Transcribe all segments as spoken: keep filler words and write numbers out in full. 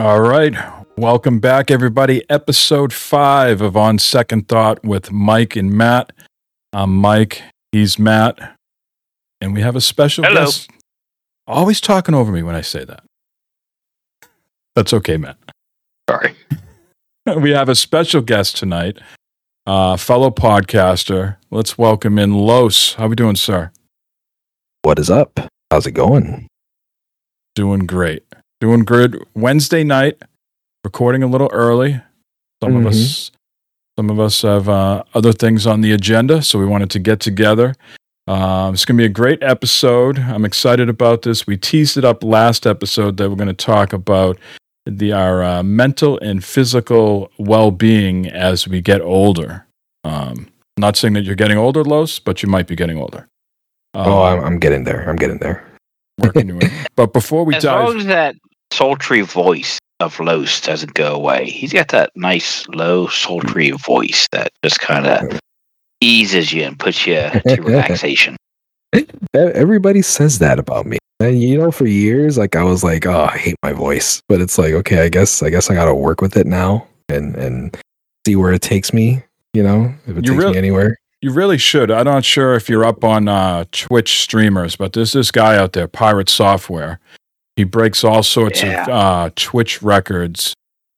All right. Welcome back, everybody. Episode five of On Second Thought with Mike and Matt. I'm Mike. He's Matt. And we have a special Hello. guest. Always talking over me when I say that. That's okay, Matt. Sorry. We have a special guest tonight, uh, fellow podcaster. Let's welcome in Los. How we doing, sir? What is up? How's it going? Doing great. Doing good. Wednesday night, recording a little early. Some Mm-hmm. of us, some of us have uh, other things on the agenda, so we wanted to get together. Um, it's going to be a great episode. I'm excited about this. We teased it up last episode that we're going to talk about the our uh, mental and physical well-being as we get older. Um, not saying that you're getting older, Los, but you might be getting older. Um, oh, I'm, I'm getting there. I'm getting there. working your way. But before we As dive, long as that sultry voice of Los doesn't go away, he's got that nice, low, sultry voice that just kind of eases you and puts you to relaxation. Everybody says that about me. And you know, for years, like I was like, oh, I hate my voice. But it's like, okay, I guess I guess I gotta work with it now and and see where it takes me, you know, if it You takes really- me anywhere. you really should. I'm not sure if you're up on uh, Twitch streamers, but there's this guy out there, Pirate Software. He breaks all sorts Yeah. of uh, Twitch records,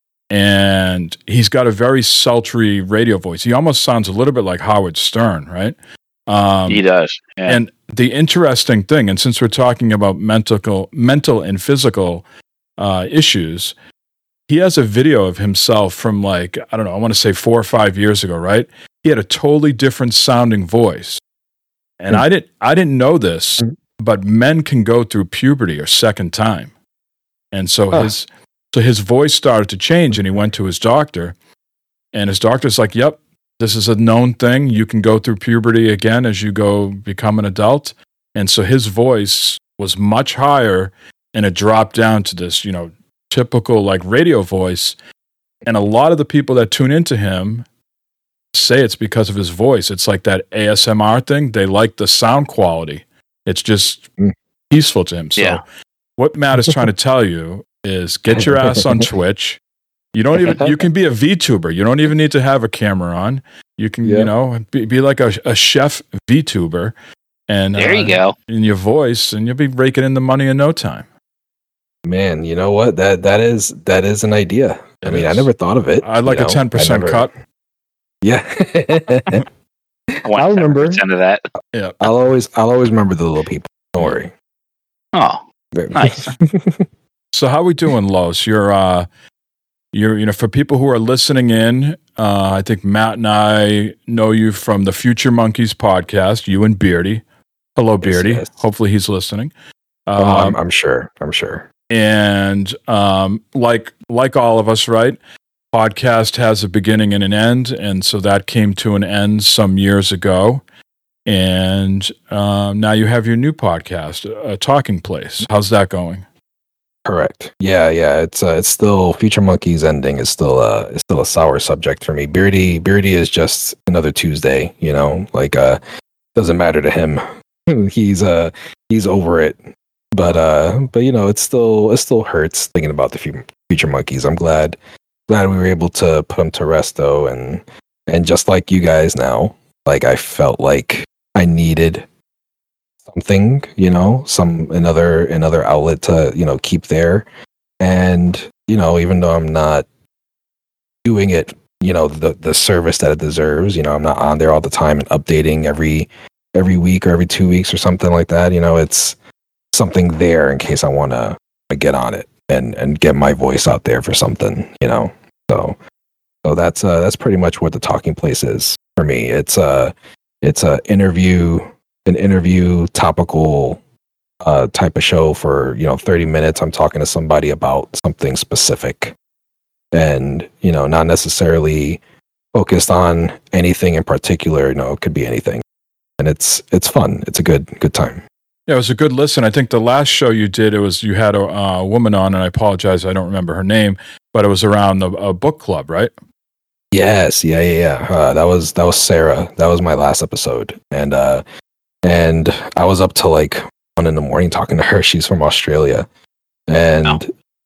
and he's got a very sultry radio voice. He almost sounds a little bit like Howard Stern, right? Um, he does. Yeah. And the interesting thing, and since we're talking about mental, mental and physical uh, issues, he has a video of himself from like, I don't know, I want to say four or five years ago, right? He had a totally different sounding voice. And Hmm. I didn't I didn't know this, Hmm. but men can go through puberty a second time. And so Huh. his so his voice started to change, and he went to his doctor, and his doctor's like, "Yep, this is a known thing. You can go through puberty again as you go become an adult." And so his voice was much higher, and it dropped down to this, you know, typical like radio voice. And a lot of the people that tune into him say it's because of his voice. It's like that A S M R thing. They like the sound quality. It's just Mm. peaceful to him. So Yeah. what Matt is trying to tell you is get your ass on Twitch. You don't even, you can be a VTuber. You don't even need to have a camera on. You can, you Yeah. know, be, be like a, a chef VTuber. And there uh, you go. in your voice, and you'll be raking in the money in no time. Man, you know what? That that is that is an idea. I It mean, I is. never thought of it. I'd like you a know? ten percent I never- cut. Yeah. I want I'll remember. ten percent of that. Yeah. I'll always I'll always remember the little people. Don't worry. Oh, Nice. So how we doing, Los? You're, uh, you're, you know, for people who are listening in, uh, I think Matt and I know you from the Future Monkeys podcast. You and Beardy. Hello, Beardy. yes. Hopefully he's listening. Oh, I'm, Um, I'm sure. I'm sure. and um, like like all of us, right? Podcast has a beginning and an end, and so that came to an end some years ago. And um, now you have your new podcast, uh, Talking Place. How's that going? Correct. Yeah, yeah. It's uh, it's still Future Monkeys ending is still uh is still a sour subject for me. Beardy Beardy is just another Tuesday, you know, like uh doesn't matter to him. he's uh he's over it. But uh but you know, it still it still hurts thinking about the fu- Future Monkeys. I'm glad glad we were able to put them to rest though, and and just like you guys now, like I felt like I needed something, you know, some another another outlet to, you know, keep there. And, you know, even though I'm not doing it, you know, the the service that it deserves, you know, I'm not on there all the time and updating every every week or every two weeks or something like that, you know, it's something there in case I want to get on it and and get my voice out there for something, you know. So so that's uh that's pretty much what the Talking Place is for me. It's uh it's a interview an interview topical uh, type of show for, you know, thirty minutes. I'm talking to somebody about something specific and, you know, not necessarily focused on anything in particular. You know, it could be anything. And it's, it's fun. It's a good, good time. Yeah, it was a good listen. I think the last show you did, it was you had a uh, woman on, and I apologize, I don't remember her name, but it was around the uh, book club, right? Yes. Yeah. Yeah. Yeah. Uh, that was, that was Sarah. That was my last episode. And, uh, and I was up till like one in the morning talking to her. She's from Australia. And, Oh.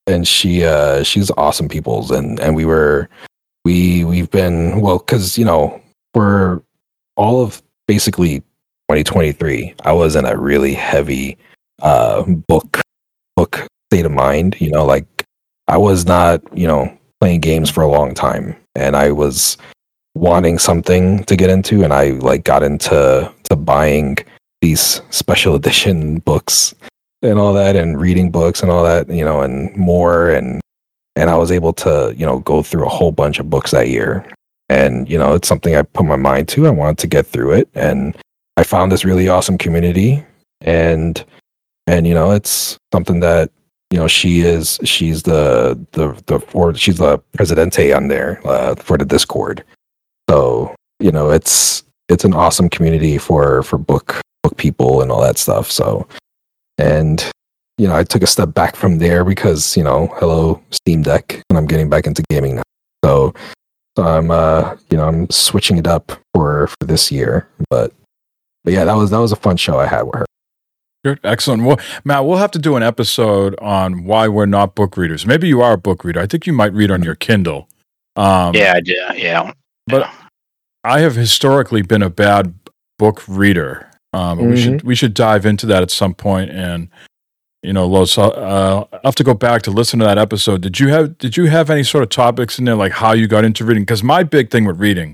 and she uh she's awesome peoples, and and we were we we've been well because you know for all of basically twenty twenty-three I was in a really heavy uh book book state of mind. You know, like I was not you know playing games for a long time, and I was wanting something to get into, and I like got into to buying these special edition books and all that, and reading books and all that, you know, and more, and and I was able to, you know, go through a whole bunch of books that year. And, you know, it's something I put my mind to. I wanted to get through it, and I found this really awesome community, and and you know, it's something that, you know, she is she's the the the for she's the presidente on there uh, for the Discord. So, you know, it's it's an awesome community for for book book people and all that stuff. So, and you know, I took a step back from there because, you know, hello Steam Deck, and I'm getting back into gaming now. So, so I'm uh, you know, I'm switching it up for for this year. But but yeah, that was that was a fun show I had with her. Good, excellent. Well, Matt, we'll have to do an episode on why we're not book readers. Maybe you are a book reader. I think you might read on your Kindle. Um, yeah, I do. Yeah, but I have historically been a bad book reader. Um, mm-hmm. We should we should dive into that at some point. And you know, Los, uh, I'll have to go back to listen to that episode. Did you have Did you have any sort of topics in there, like how you got into reading? Because my big thing with reading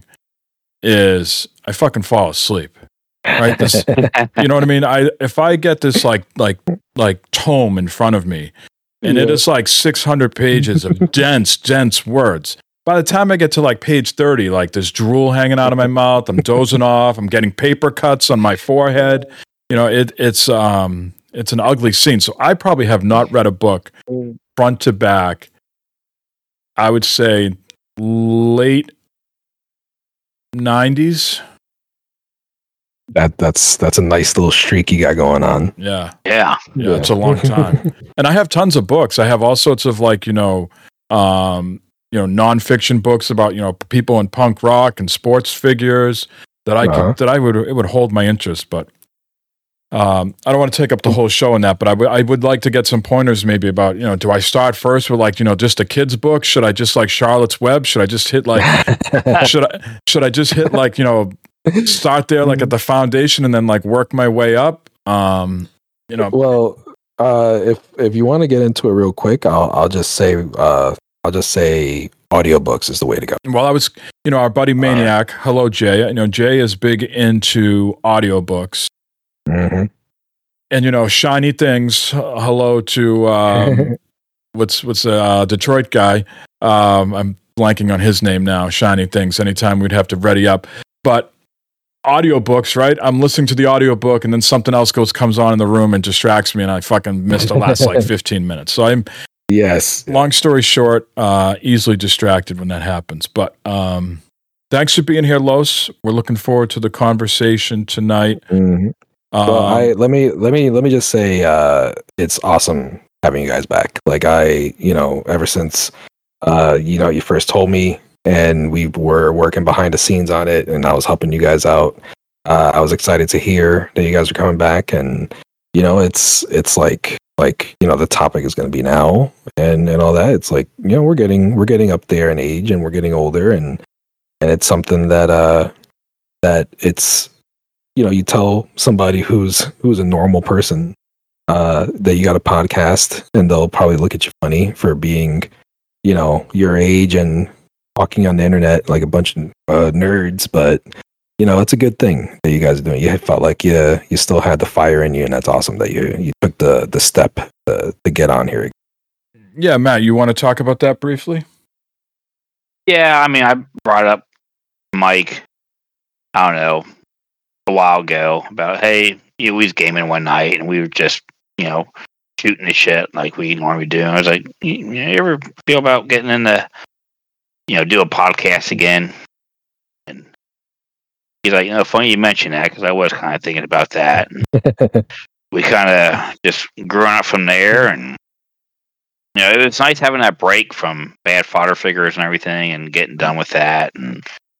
is I fucking fall asleep. Right, this, you know what I mean. I if I get this like like like tome in front of me, and yeah. it is like six hundred pages of dense dense words. By the time I get to like page thirty, like there's drool hanging out of my mouth. I'm dozing off. I'm getting paper cuts on my forehead. You know, it it's um it's an ugly scene. So I probably have not read a book front to back. I would say late nineties. That that's that's a nice little streak you got going on. Yeah. Yeah. Yeah, yeah. It's a long time. And I have tons of books. I have all sorts of like, you know, um, you know, nonfiction books about, you know, people in punk rock and sports figures that I uh-huh. could, that I would it would hold my interest, but um, I don't want to take up the whole show on that, but I, w- I would like to get some pointers maybe about, you know, do I start first with like, you know, just a kid's book? Should I just like Charlotte's Web? Should I just hit like should I should I just hit like, you know, start there like at the foundation and then like work my way up? Um, you know. Well, uh, if if you want to get into it real quick, I'll I'll just say uh, I'll just say audiobooks is the way to go. Well, I was, you know, our buddy Maniac, uh, hello Jay. You know, Jay is big into audiobooks. Mm-hmm. And you know, Shiny Things, uh, hello to um, what's what's a uh, Detroit guy. Um, I'm blanking on his name now. Shiny Things. Anytime we'd have to ready up, but audiobooks, right? I'm listening to the audiobook and then something else goes comes on in the room and distracts me and I fucking missed the last like fifteen minutes. So I'm yes. Long story short, uh, easily distracted when that happens. But um, thanks for being here, Los. We're looking forward to the conversation tonight. Mm-hmm. Um, well, I let me let me let me just say uh, it's awesome having you guys back. Like I, you know, ever since uh, you know, you first told me and we were working behind the scenes on it, and I was helping you guys out. Uh, I was excited to hear that you guys are coming back, and you know, it's it's like like you know, the topic is going to be now, and and all that. It's like, you know, we're getting we're getting up there in age, and we're getting older, and and it's something that uh that it's, you know, you tell somebody who's who's a normal person uh, that you got a podcast, and they'll probably look at you funny for being, you know, your age and talking on the internet like a bunch of uh, nerds, but you know, it's a good thing that you guys are doing. You felt like you you still had the fire in you, and that's awesome that you you took the the step to, to get on here. Yeah, Matt, you want to talk about that briefly? Yeah, I mean, I brought up Mike, I don't know, a while ago about, hey, you know, we was gaming one night and we were just, you know, shooting the shit like we normally do. And I was like, you, you ever feel about getting into, you know, do a podcast again? And he's like, you know, funny you mention that, because I was kind of thinking about that. And we kind of just grew on up from there, and you know, it's nice having that break from bad fodder figures and everything, and getting done with that, and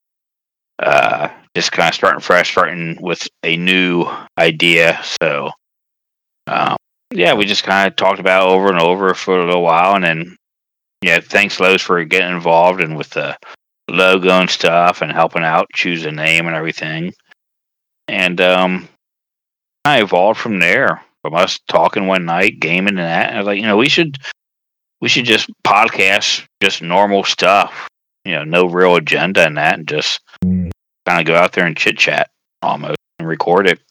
uh, just kind of starting fresh, starting with a new idea. So, um, yeah, we just kind of talked about it over and over for a little while, and then yeah, thanks Lowe's for getting involved and with the logo and stuff and helping out, choose a name and everything. And um, I evolved from there. From us talking one night, gaming and that. And I was like, you know, we should we should just podcast just normal stuff. You know, no real agenda in that, and just mm. kind of go out there and chit chat almost and record it.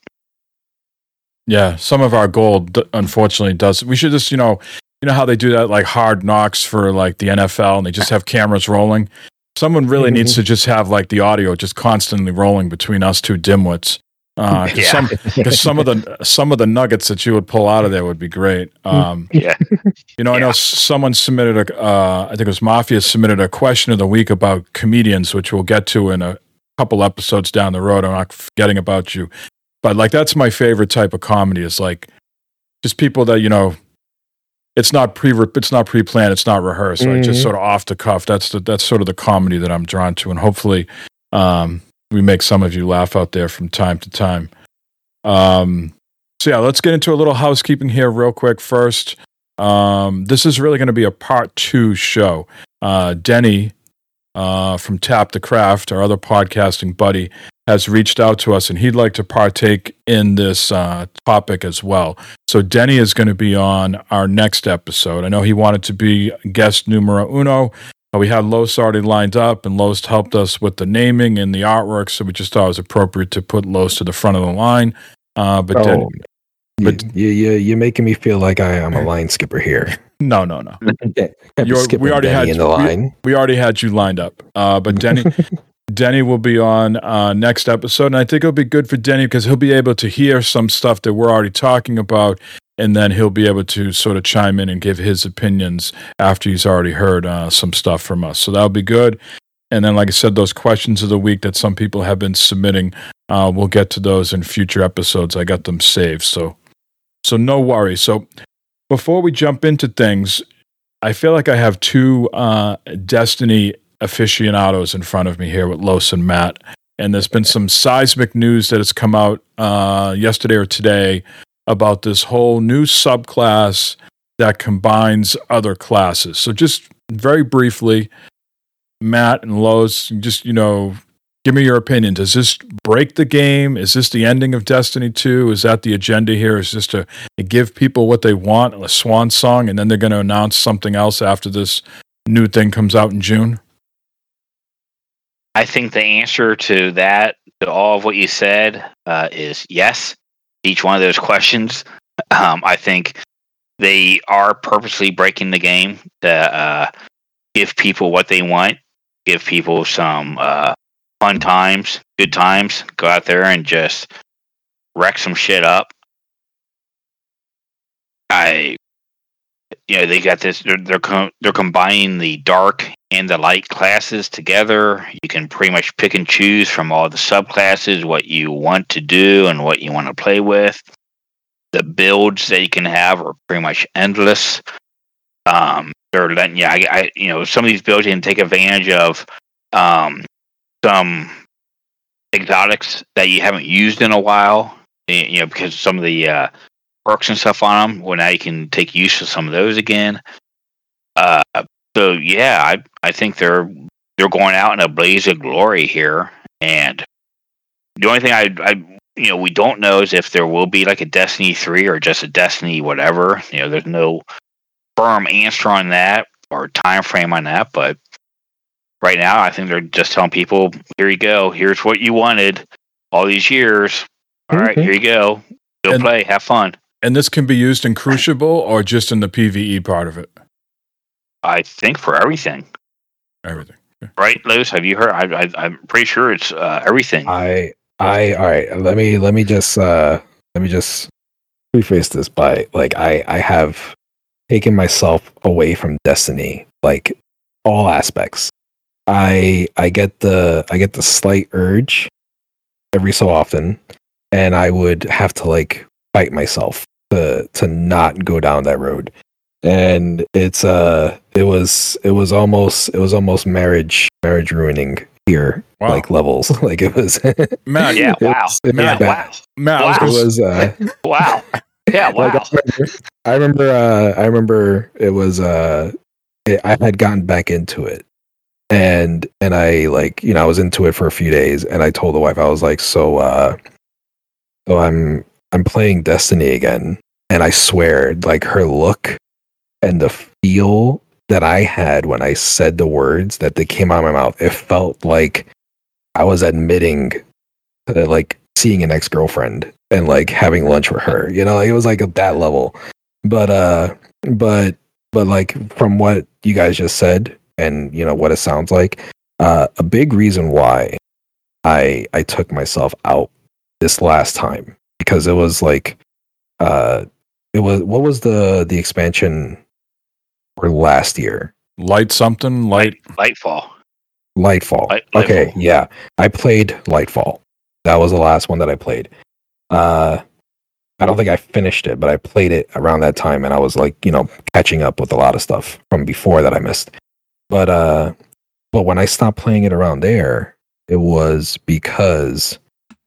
Yeah, some of our gold, unfortunately, does. We should just, you know, you know how they do that, like Hard Knocks for like the N F L, and they just have cameras rolling. Someone really mm-hmm. needs to just have like the audio just constantly rolling between us two dimwits. Uh, cause yeah. some, cause some of the some of the nuggets that you would pull out of there would be great. Um, yeah, you know, yeah. I know someone submitted a, uh, I think it was Mafia submitted a question of the week about comedians, which we'll get to in a couple episodes down the road. I'm not forgetting about you, but like that's my favorite type of comedy. Is like just people that you know. It's not pre it's not pre planned. It's not rehearsed. Mm-hmm. Right? Just sort of off the cuff. That's the, that's sort of the comedy that I'm drawn to, and hopefully. Um, We make some of you laugh out there from time to time. Um, so yeah, let's get into a little housekeeping here real quick first. Um, this is really going to be a part two show. Uh, Denny uh, from Tap the Craft, our other podcasting buddy, has reached out to us, and he'd like to partake in this uh, topic as well. So Denny is going to be on our next episode. I know he wanted to be guest numero uno. We had Los already lined up, and Los helped us with the naming and the artwork, so we just thought it was appropriate to put Los to the front of the line. Uh, but oh, then, but you, you, you're making me feel like I am a line skipper here. No, no, no. You're, we already Denny had in the line. We, we already had you lined up. Uh, but Denny, Denny will be on uh, next episode, and I think it'll be good for Denny because he'll be able to hear some stuff that we're already talking about. And then he'll be able to sort of chime in and give his opinions after he's already heard uh, some stuff from us. So that'll be good. And then, like I said, those questions of the week that some people have been submitting, uh, we'll get to those in future episodes. I got them saved. So, so no worries. So before we jump into things, I feel like I have two uh, Destiny aficionados in front of me here with Los and Matt. And there's been some seismic news that has come out uh, yesterday or today about this whole new subclass that combines other classes. So just very briefly, Matt and Los, just, you know, give me your opinion. Does this break the game? Is this the ending of Destiny two? Is that the agenda here? Is this to give people what they want, a swan song, and then they're going to announce something else after this new thing comes out in June? I think the answer to that, to all of what you said, uh, is yes. Each one of those questions. Um, I think they are purposely breaking the game to uh, give people what they want, give people some uh, fun times, good times, go out there and just wreck some shit up. I, you know, they got this, they're, they're, com- they're combining the dark and the light classes together. You can pretty much pick and choose from all the subclasses what you want to do and what you want to play with. The builds that you can have are pretty much endless. Um, they're letting yeah, I, I, you know, some of these builds you can take advantage of um, some exotics that you haven't used in a while. You know, because some of the uh, perks and stuff on them. Well, now you can take use of some of those again. Uh, So yeah, I I think they're they're going out in a blaze of glory here, and the only thing I I you know we don't know is if there will be like a Destiny three or just a Destiny whatever. You know, there's no firm answer on that or time frame on that, but right now I think they're just telling people, here you go, here's what you wanted all these years. All mm-hmm. right, here you go, go and, play, have fun. And this can be used in Crucible or just in the PvE part of it. I think for everything. Everything. Okay. Right, Lewis? Have you heard? I, I, I'm pretty sure it's uh, everything. I, I, all right. Let me, let me just, uh, let me just preface this by like, I, I have taken myself away from Destiny, like all aspects. I, I get the, I get the slight urge every so often, and I would have to like fight myself to, to not go down that road. And it's uh it was it was almost it was almost marriage marriage ruining here. Wow. Like levels. Like it was Matt, yeah, wow. It, Matt, it wow. Matt, wow. It was uh wow. Yeah, wow. Like, I remember, I remember, uh, I remember it was, uh, it, I had gotten back into it, and and I like, you know, I was into it for a few days, and I told the wife, I was like, so, uh, so I'm I'm playing Destiny again, and I swear, like her look and the feel that I had when I said the words that they came out of my mouth, it felt like I was admitting, uh, like seeing an ex girlfriend and like having lunch with her. You know, like, it was like at that level. But uh, but but like from what you guys just said, and you know what it sounds like, uh, a big reason why I I took myself out this last time, because it was like, uh, it was what was the the expansion for last year? Light something, light. Lightfall. Lightfall. Light, okay, Lightfall. yeah. I played Lightfall. That was the last one that I played. Uh, I don't think I finished it, but I played it around that time, and I was like, you know, catching up with a lot of stuff from before that I missed. But uh, but when I stopped playing it around there, it was because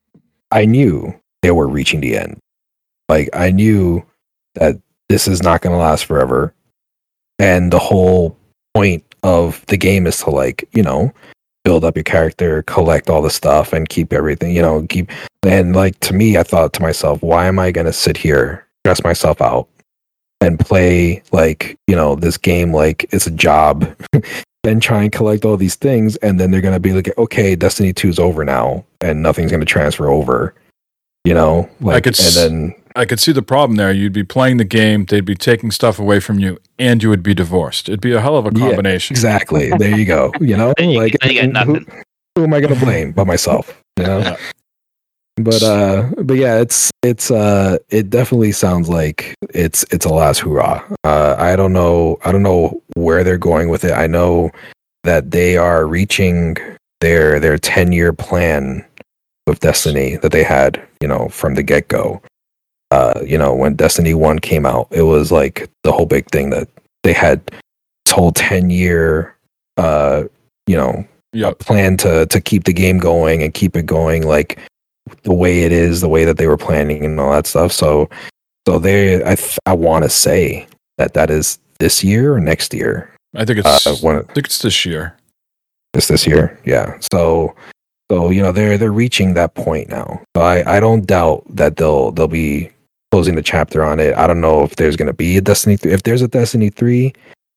I knew they were reaching the end. Like, I knew that this is not going to last forever, and the whole point of the game is to, like, you know, build up your character, collect all the stuff, and keep everything, you know, keep. And like, to me, I thought to myself, why am I going to sit here, stress myself out, and play like, you know, this game like it's a job, and try and collect all these things, and then they're going to be like, okay, Destiny two is over now, and nothing's going to transfer over, you know, like, I could and s- then I could see the problem there. You'd be playing the game, they'd be taking stuff away from you, and you would be divorced. It'd be a hell of a Yeah, combination. exactly. There you go. You know, Then you, like, then you got and who, nothing. who am I going to blame but myself? You know. Yeah. But uh, but yeah, it's it's uh, it definitely sounds like it's it's a last hurrah. Uh, I don't know, I don't know where they're going with it. I know that they are reaching their their ten year plan with Destiny that they had, you know, from the get go. Uh, you know, when Destiny one came out, it was like the whole big thing that they had this whole ten year, uh, you know, Yep. plan to to keep the game going and keep it going like the way it is, the way that they were planning and all that stuff. So, so they, I, th- I want to say that that is this year or next year. I think it's Uh, when I think it's this year. it's this year, yeah. So, so you know they're they're reaching that point now. So I, I don't doubt that they'll they'll be closing the chapter on it. I don't know if there's going to be a Destiny three. If there's a Destiny three,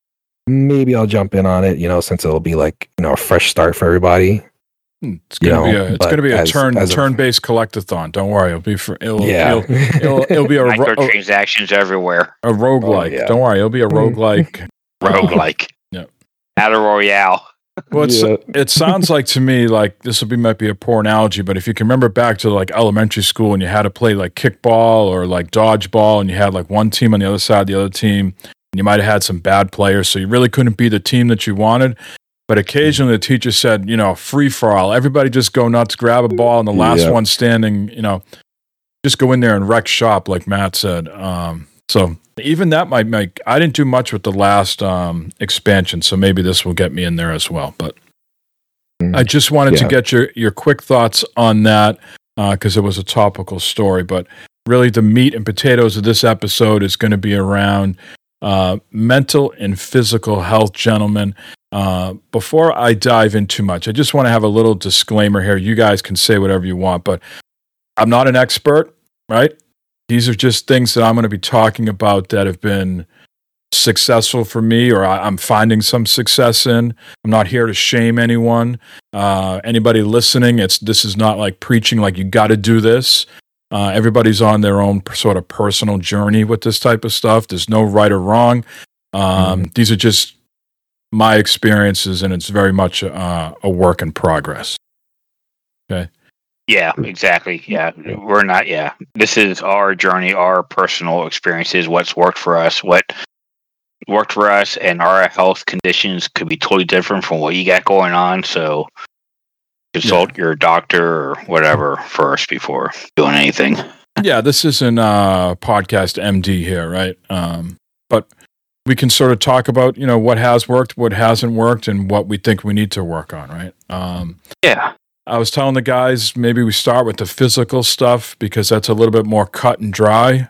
maybe I'll jump in on it. You know, since it'll be like, you know, a fresh start for everybody. It's gonna You be know, a it's but gonna be a as- turn as a- turn based collectathon. Don't worry, it'll be for it'll Yeah, it'll, it'll, it'll be a ro- a, Microtransactions everywhere. a roguelike. Oh, yeah. Don't worry, it'll be a roguelike. Roguelike. Yeah. Battle Royale. Well, it's, Yeah. it sounds like to me like this will be might be a poor analogy, but if you can remember back to like elementary school and you had to play like kickball or like dodgeball, and you had like one team on the other side of the other team, and you might have had some bad players, so you really couldn't be the team that you wanted. But occasionally the teacher said, you know, free for all. Everybody just go nuts, grab a ball, and the last Yeah. one standing, you know, just go in there and wreck shop, like Matt said. Um, so even that might make. I didn't do much with the last um, expansion, so maybe this will get me in there as well. But Mm. I just wanted to Yeah. get your your quick thoughts on that because it was a topical story. But really, the meat and potatoes of this episode is going to be around uh, mental and physical health, gentlemen. Uh, before I dive in too much, I just want to have a little disclaimer here. You guys can say whatever you want, but I'm not an expert, right? These are just things that I'm going to be talking about that have been successful for me, or I, I'm finding some success in. I'm not here to shame anyone. Uh, anybody listening, it's this is not like preaching like you got to do this. Uh, everybody's on their own p- sort of personal journey with this type of stuff. There's no right or wrong. Um, These are just my experiences, and it's very much uh, a work in progress. Okay. Yeah, exactly. Yeah, we're not. Yeah, this is our journey, our personal experiences, what's worked for us, what worked for us, and our health conditions could be totally different from what you got going on. So consult your doctor or whatever first before doing anything. Yeah, this isn't uh, podcast M D here, right? Um, but we can sort of talk about, you know, what has worked, what hasn't worked, and what we think we need to work on, right? Um, Yeah. I was telling the guys maybe we start with the physical stuff because that's a little bit more cut and dry.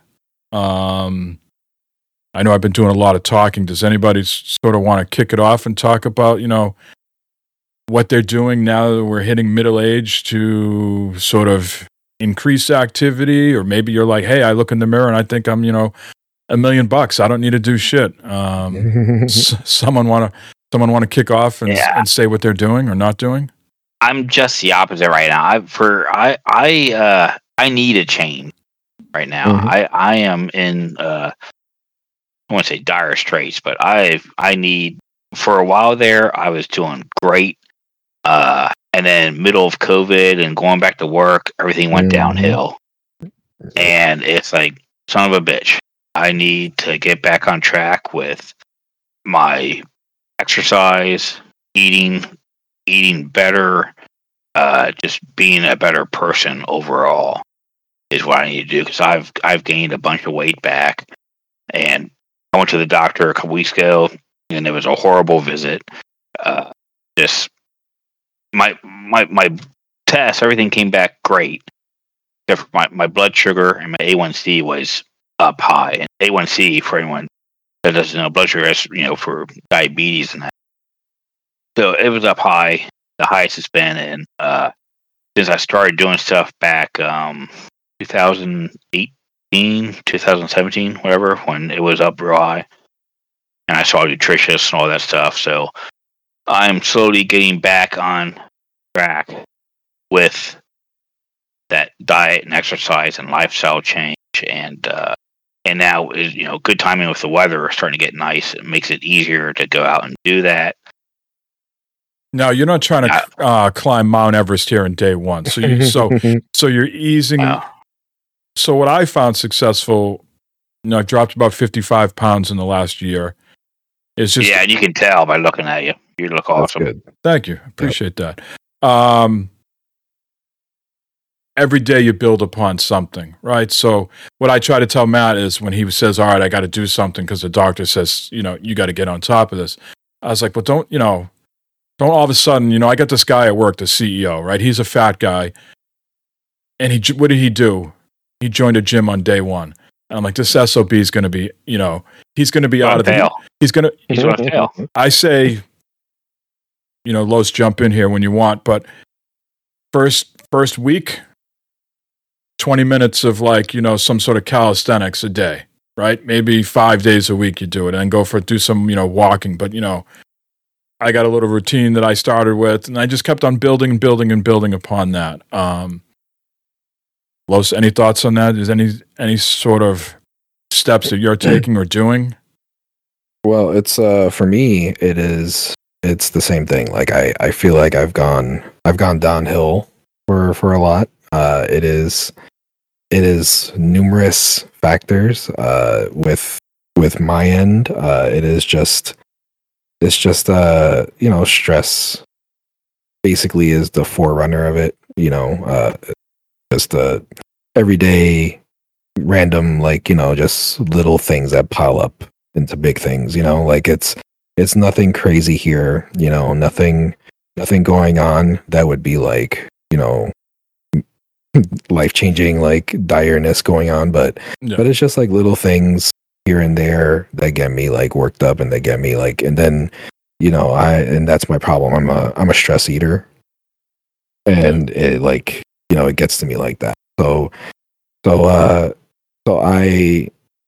Um, I know I've been doing a lot of talking. Does anybody s- sort of want to kick it off and talk about, you know, what they're doing now that we're hitting middle age to sort of increase activity? Or maybe you're like, hey, I look in the mirror and I think I'm, you know, a million bucks. I don't need to do shit. Um, s- someone want to someone want to kick off and, s- Yeah. and say what they're doing or not doing? I'm just the opposite right now. I for I I uh I need a change right now. Mhm. I I am in uh I won't say dire straits, but I I need for a while there I was doing great. Uh and then middle of COVID and going back to work, everything went Mhm. downhill. And it's like, son of a bitch. I need to get back on track with my exercise, eating eating better, uh, just being a better person overall is what I need to do because I've I've gained a bunch of weight back, and I went to the doctor a couple weeks ago, and it was a horrible visit. Uh, just my my my test, everything came back great. Except for my, my blood sugar and my A one C was up high, and A one C for anyone that doesn't know, blood sugar is you know for diabetes and that. So it was up high, the highest it's been in uh, since I started doing stuff back um, twenty eighteen, twenty seventeen, whatever, when it was up real high. And I saw nutritious and all that stuff. So I'm slowly getting back on track with that diet and exercise and lifestyle change. And uh, and now is you know good timing with the weather starting to get nice. It makes it easier to go out and do that. No, you're not trying to uh, climb Mount Everest here in day one. So you so so you're easing. Wow. So what I found successful, you know, I dropped about fifty-five pounds in the last year. It's just Yeah, and you can tell by looking at you. You look That's awesome. good. thank you, appreciate that. Um, every day you build upon something, right? So what I try to tell Matt is when he says, "All right, I got to do something," because the doctor says, you know, you got to get on top of this. I was like, "Well, don't you know." Don't all of a sudden, you know, I got this guy at work, the C E O, right? He's a fat guy. And he, what did he do? He joined a gym on day one. And I'm like, this S O B is going to be, you know, he's going to be out of the, fail. he's going to, He's going to fail. I say, you know, Los, jump in here when you want, but first, first week, twenty minutes of like, you know, some sort of calisthenics a day, right? Maybe five days a week you do it and go for, do some, you know, walking, but you know, I got a little routine that I started with, and I just kept on building and building and building upon that. Um, Los, any thoughts on that? Is any any sort of steps that you're taking or doing? Well, it's uh for me it is it's the same thing. Like I, I feel like I've gone I've gone downhill for for a lot. Uh it is it is numerous factors uh with with my end. Uh it is just it's just uh you know stress basically is the forerunner of it, you know, uh just uh everyday random like, you know, just little things that pile up into big things, you know, like it's it's nothing crazy here, you know, nothing nothing going on that would be like, you know, life changing like direness going on, but Yeah. but it's just like little things here and there that get me like worked up and they get me like, and then you know I and that's my problem. I'm a I'm a stress eater, and it like you know it gets to me like that. So so uh so I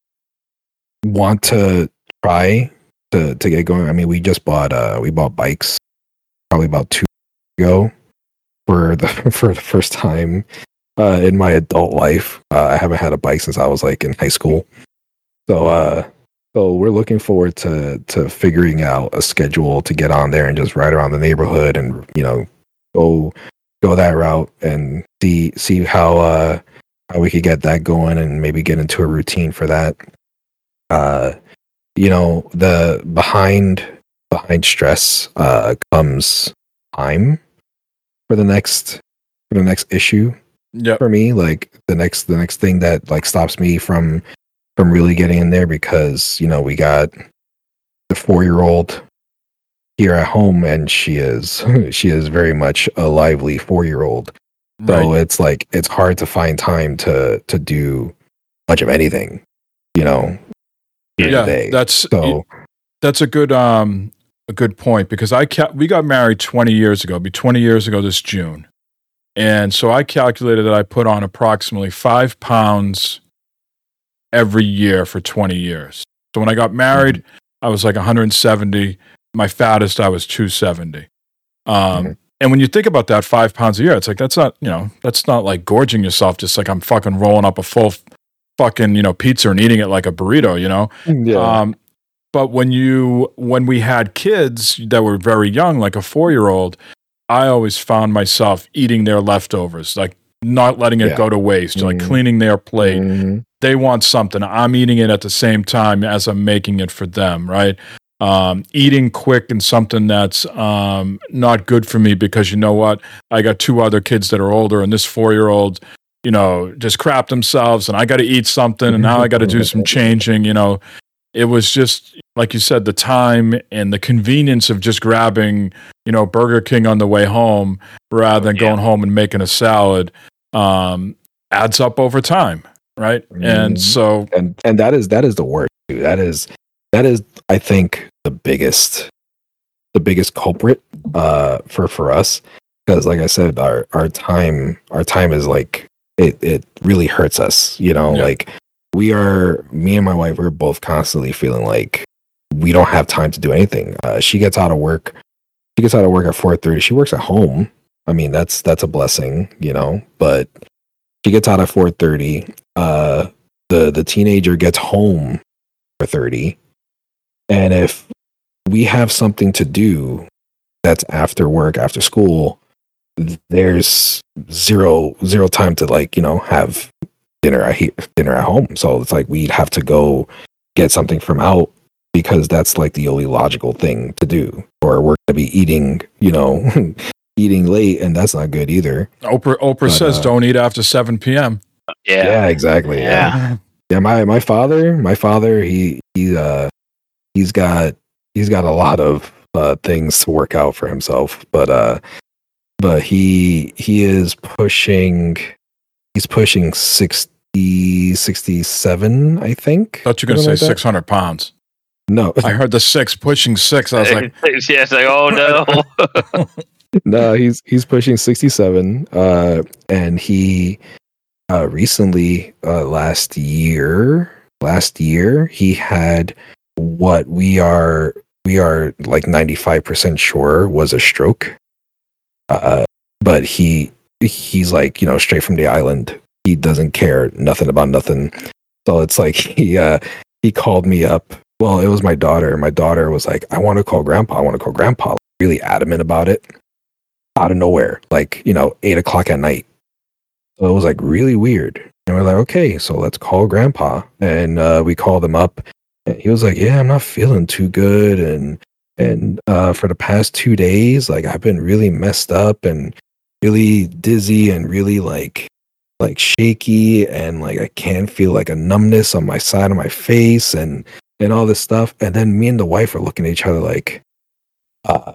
want to try to to get going. I mean, we just bought uh we bought bikes probably about two years ago for the for the first time uh in my adult life. Uh, I haven't had a bike since I was like in high school. So uh so we're looking forward to to figuring out a schedule to get on there and just ride around the neighborhood and you know go go that route and see see how uh how we could get that going and maybe get into a routine for that. Uh you know, the behind behind stress uh comes time for the next for the next issue Yep. for me, like the next the next thing that like stops me from from really getting in there, because you know we got the four year old here at home and she is she is very much a lively four year old, so Right. it's like it's hard to find time to to do much of anything, you know, yeah, day. that's so that's a good um a good point because I ca- we got married twenty years ago. It'll be twenty years ago this June, and so I calculated that I put on approximately five pounds every year for twenty years. So when I got married, mm-hmm. I was like one hundred seventy. My fattest, I was two seventy. Um, mm-hmm. And when you think about that, five pounds a year, it's like that's not you know that's not like gorging yourself. Just like I'm fucking rolling up a full fucking you know pizza and eating it like a burrito. You know. Yeah. Um, But when you when we had kids that were very young, like a four-year-old, I always found myself eating their leftovers, like not letting it yeah. go to waste, mm-hmm. like cleaning their plate. Mm-hmm. They want something. I'm eating it at the same time as I'm making it for them, right? Um, eating quick and something that's um, not good for me because you know what? I got two other kids that are older, and this four-year-old, you know, just crapped themselves, and I got to eat something, and now I got to do some changing, you know. It was just, like you said, the time and the convenience of just grabbing, you know, Burger King on the way home rather than yeah. going home and making a salad um, adds up over time, right? Mm-hmm. And so, and and that is that is the worst. Dude. That is that is, I think, the biggest the biggest culprit uh, for for us because, like I said, our our time our time is like it it really hurts us, you know, yeah. like. We are, me and my wife, we're both constantly feeling like we don't have time to do anything. Uh, she gets out of work. She gets out of work at four thirty. She works at home. I mean, that's that's a blessing, you know. But she gets out at four thirty. Uh, the the teenager gets home for thirty, and if we have something to do that's after work, after school, there's zero zero time to like you know have. dinner at dinner at home. So it's like we'd have to go get something from out because that's like the only logical thing to do. Or we're gonna be eating, you know, eating late, and that's not good either. Oprah Oprah but, says uh, don't eat after seven p.m. Yeah, yeah, exactly. Yeah. yeah, yeah. My my father, my father, he he uh he's got he's got a lot of uh, things to work out for himself, but uh, but he he is pushing. He's pushing sixty, sixty-seven, I think. I thought you were going to say like six hundred pounds. No. I heard the six, pushing six. I was like... yeah, it's like, oh, no. no, he's he's pushing sixty-seven. Uh, and he uh, recently, uh, last year, last year, he had what we are, we are like ninety-five percent sure was a stroke. Uh, but he... he's like, you know, straight from the island. He doesn't care nothing about nothing. So it's like he uh he called me up. Well, it was my daughter. My daughter was like, I want to call grandpa. I want to call grandpa. Like, really adamant about it. Out of nowhere. Like, you know, eight o'clock at night. So it was like really weird. And we're like, okay, so let's call grandpa. And uh we called him up. And he was like, yeah, I'm not feeling too good. And and uh for the past two days, like I've been really messed up and really dizzy and really like like shaky and like I can feel like a numbness on my side of my face and and all this stuff. And then me and the wife are looking at each other like uh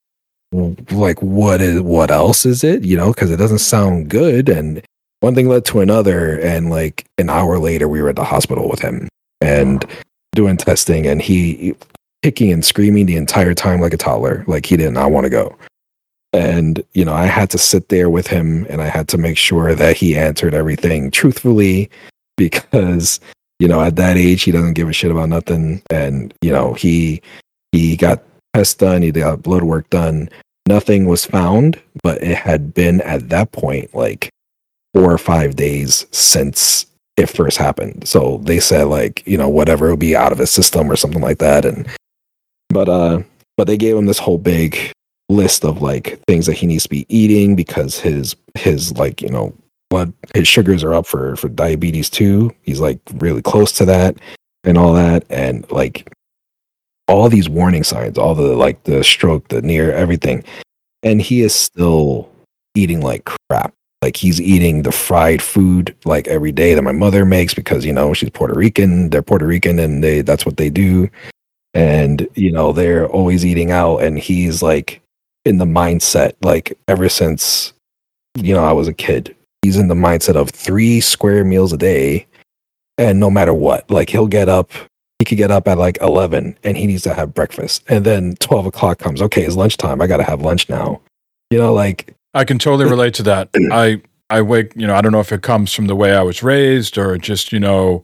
like what is what else is it, you know, because it doesn't sound good. And one thing led to another, and like an hour later we were at the hospital with him and doing testing, and he kicking and screaming the entire time like a toddler, like he did not want to go. And, you know, I had to sit there with him and I had to make sure that he answered everything truthfully because, you know, at that age, he doesn't give a shit about nothing. And, you know, he he got tests done, he got blood work done. Nothing was found, but it had been at that point like four or five days since it first happened. So they said like, you know, whatever will be out of his system or something like that. And but uh but they gave him this whole big list of like things that he needs to be eating because his his like you know blood his sugars are up for for diabetes too. He's like really close to that and all that, and like all these warning signs, all the like the stroke, the near everything, and he is still eating like crap. Like he's eating the fried food like every day that my mother makes because you know she's Puerto Rican. They're Puerto Rican and they that's what they do. And you know they're always eating out, and he's like in the mindset, like ever since, you know, I was a kid, he's in the mindset of three square meals a day and no matter what, like he'll get up. He could get up at like eleven, and he needs to have breakfast. And then twelve o'clock comes. Okay, it's lunchtime. I got to have lunch now. You know, like I can totally relate to that. I I wake. You know, I don't know if it comes from the way I was raised or just you know,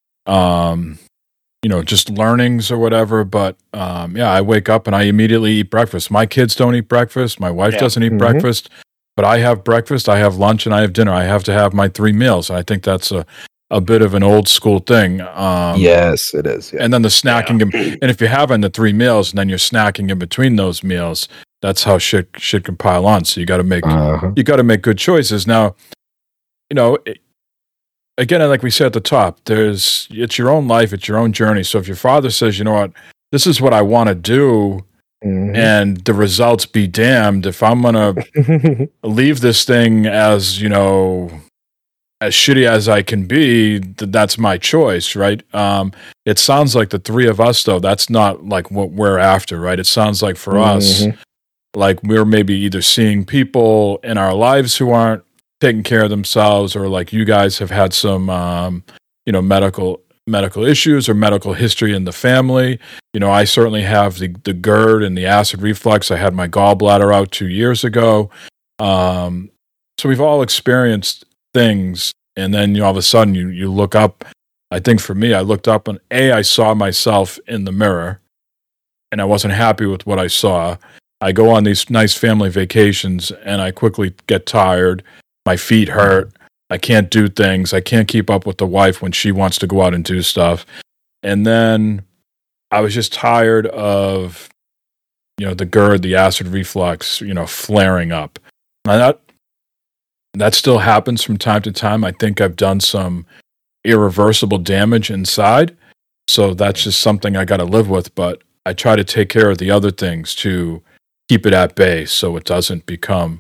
um, you know, just learnings or whatever. But um, yeah, I wake up and I immediately eat breakfast. My kids don't eat breakfast. My wife Yeah. doesn't eat Mhm. breakfast. But I have breakfast. I have lunch, and I have dinner. I have to have my three meals. And I think that's a a bit of an old school thing. Um, yes, it is. Yeah. And then the snacking, in- and if you're having the three meals and then you're snacking in between those meals, that's how shit shit can pile on. So you got to make Uh-huh. you got to make good choices. Now, you know, it, again, like we said at the top, there's it's your own life, it's your own journey. So if your father says, you know what, this is what I want to do, Mhm. and the results be damned, if I'm gonna leave this thing as you know as shitty as I can be, th- that's my choice, right? Um, it sounds like the three of us, though, that's not like what we're after, right? It sounds like for us, Mhm. like we're maybe either seeing people in our lives who aren't taking care of themselves, or like you guys have had some, um, you know, medical medical issues or medical history in the family. You know, I certainly have the the GERD and the acid reflux. I had my gallbladder out two years ago. Um, so we've all experienced things, and then you know, all of a sudden you you look up. I think for me, I looked up and a I saw myself in the mirror, and I wasn't happy with what I saw. I go on these nice family vacations, and I quickly get tired. My feet hurt. I can't do things. I can't keep up with the wife when she wants to go out and do stuff. And then I was just tired of, you know, the GERD, the acid reflux, you know, flaring up. And that that still happens from time to time. I think I've done some irreversible damage inside. So that's just something I got to live with. But I try to take care of the other things to keep it at bay so it doesn't become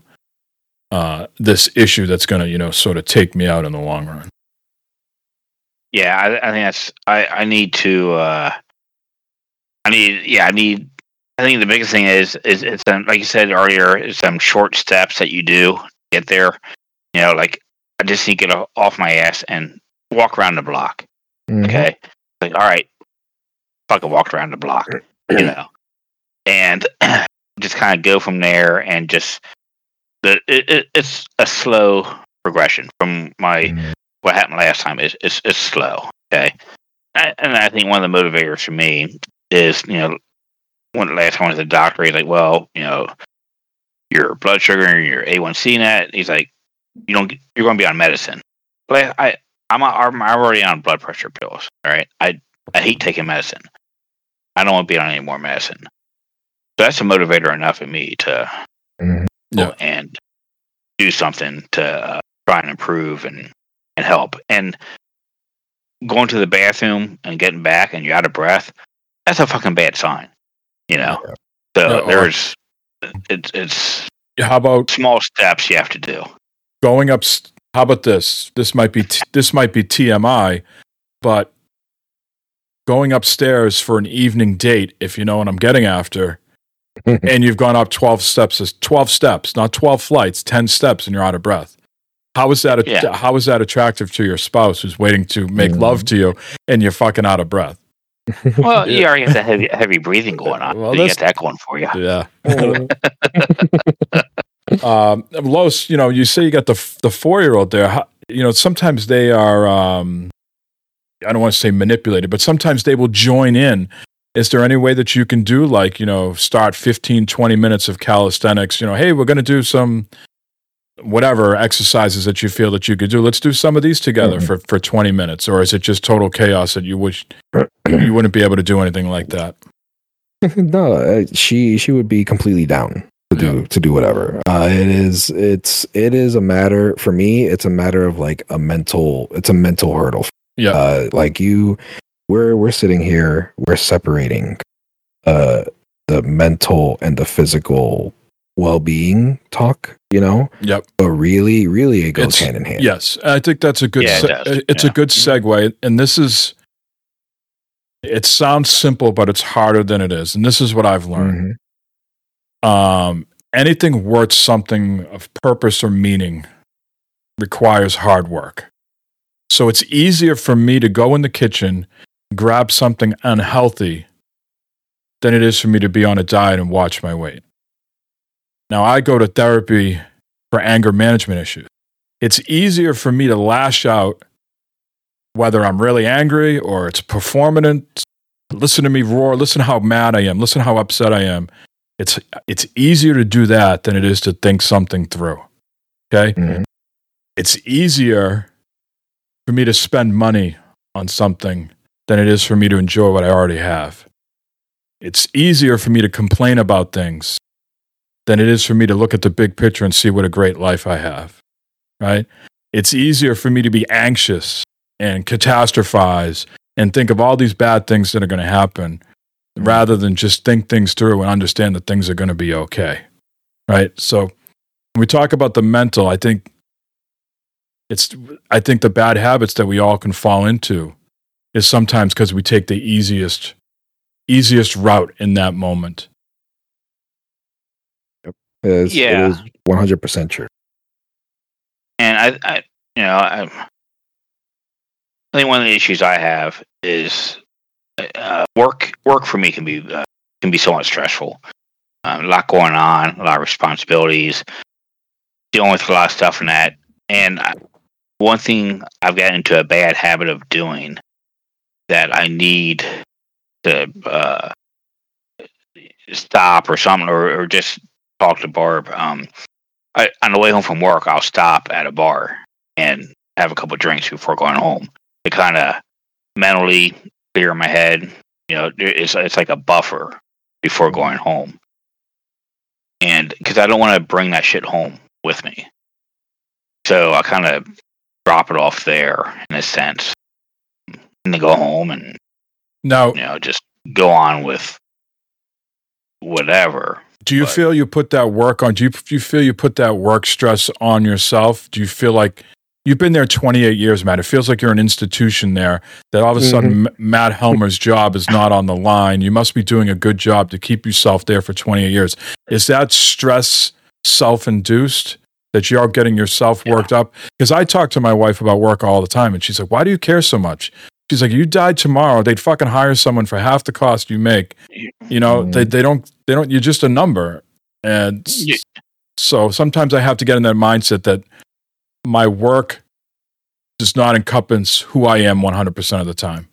uh, this issue that's going to, you know, sort of take me out in the long run. Yeah, I, I think that's. I, I need to. Uh, I need. Yeah, I need. I think the biggest thing is is it's some, like you said earlier, is some short steps that you do to get there. You know, like I just need to get o- off my ass and walk around the block. Mhm. Okay, like all right, fucking walk around the block. You know, and just kind of go from there, and just the it, it, it's a slow progression from my Mhm. what happened last time. Is it's, it's slow. Okay, I, and I think one of the motivators for me is you know when last time I went to the doctor, he's like, well, you know, your blood sugar and your A one C net. He's like, you don't get, you're going to be on medicine. But I, I I'm I'm already on blood pressure pills. All right, I I hate taking medicine. I don't want to be on any more medicine. So that's a motivator enough in me to Mhm. go Yeah. and do something to uh, try and improve and, and help. And going to the bathroom and getting back and you're out of breath, that's a fucking bad sign. You know? Yeah. So Yeah, or- there's it's it's How about small steps you have to do. going up? st- How about this? This might be t- this might be T M I, but going upstairs for an evening date, if you know what I'm getting after, and you've gone up twelve steps, is twelve steps, not twelve flights, ten steps, and you're out of breath. How is that? A, Yeah. How is that attractive to your spouse who's waiting to make Mm. love to you, and you're fucking out of breath? Well, Yeah. you already have the heavy heavy breathing going on. Well, so you that's- got that going for you. Yeah. Mhm. um, Los, you know, you say you got the the four year old there. How, you know, sometimes they are. Um, I don't want to say manipulated, but sometimes they will join in. Is there any way that you can do, like, you know, start fifteen, twenty minutes of calisthenics? You know, hey, we're going to do some whatever exercises that you feel that you could do. Let's do some of these together Mhm. for for twenty minutes, or is it just total chaos that you wish you wouldn't be able to do anything like that? No, uh, she she would be completely down to do Yeah. to do whatever. Uh, it is it's it is a matter for me. It's a matter of like a mental. It's a mental hurdle. Yeah. Uh, like you, we're we're sitting here. We're separating uh, the mental and the physical well being talk. You know, Yep. but really, really, it goes It's- hand in hand. Yes, I think that's a good. Yeah, it se- does. it's Yeah. a good segue, and this is. It sounds simple, but it's harder than it is, and this is what I've learned. Mhm. Um, anything worth something of purpose or meaning requires hard work. So it's easier for me to go in the kitchen, grab something unhealthy, than it is for me to be on a diet and watch my weight. Now, I go to therapy for anger management issues. It's easier for me to lash out, whether I'm really angry or it's performance. Listen to me roar. Listen how mad I am. Listen how upset I am. It's it's easier to do that than it is to think something through. Okay? Mhm. It's easier for me to spend money on something than it is for me to enjoy what I already have. It's easier for me to complain about things than it is for me to look at the big picture and see what a great life I have, right? It's easier for me to be anxious and catastrophize and think of all these bad things that are going to happen rather than just think things through and understand that things are going to be okay, right? So when we talk about the mental, I think it's, I think the bad habits that we all can fall into is sometimes because we take the easiest easiest route in that moment. It is, Yeah. it is one hundred percent true. And I, I you know, I, I think one of the issues I have is uh, work. Work for me can be uh, can be somewhat stressful. Um, a lot going on, a lot of responsibilities, dealing with a lot of stuff in that. And I, one thing I've gotten into a bad habit of doing that I need to uh, stop or something, or, or just talk to Barb. Um, I, on the way home from work, I'll stop at a bar and have a couple of drinks before going home to kind of mentally clear my head. You know, it's it's like a buffer before going home, and because I don't want to bring that shit home with me, so I kind of drop it off there in a sense, and then go home and Now, you know just go on with whatever. do you but- feel you put that work on? Do you, do you feel you put that work stress on yourself? Do you feel like you've been there twenty-eight years, Matt? It feels like you're an institution there, that all of a sudden M- Matt Helmer's job is not on the line. You must be doing a good job to keep yourself there for twenty-eight years. Is that stress self-induced, that you're getting yourself worked up? Because I talk to my wife about work all the time, and she's like, why do you care so much? She's like, you died tomorrow, they'd fucking hire someone for half the cost you make. You know, Mhm. they, they don't, they don't, you're just a number. And s- Yeah. so sometimes I have to get in that mindset that my work does not encompass who I am one hundred percent of the time.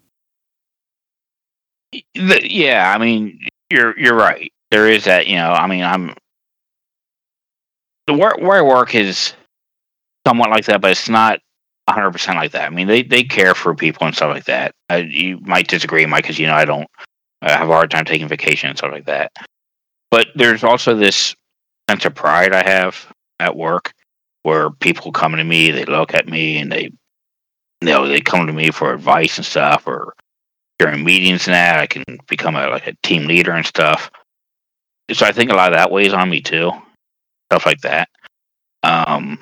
The, yeah, I mean, you're you're right. There is that, you know. I mean, I'm the work where I work is somewhat like that, but it's not one hundred percent like that. I mean, they, they care for people and stuff like that. I, you might disagree, Mike, because you know I don't I have a hard time taking vacation and stuff like that. But there's also this sense of pride I have at work, where people come to me, they look at me, and they you know they come to me for advice and stuff, or during meetings and that I can become a like a team leader and stuff. So I think a lot of that weighs on me too, stuff like that. Um,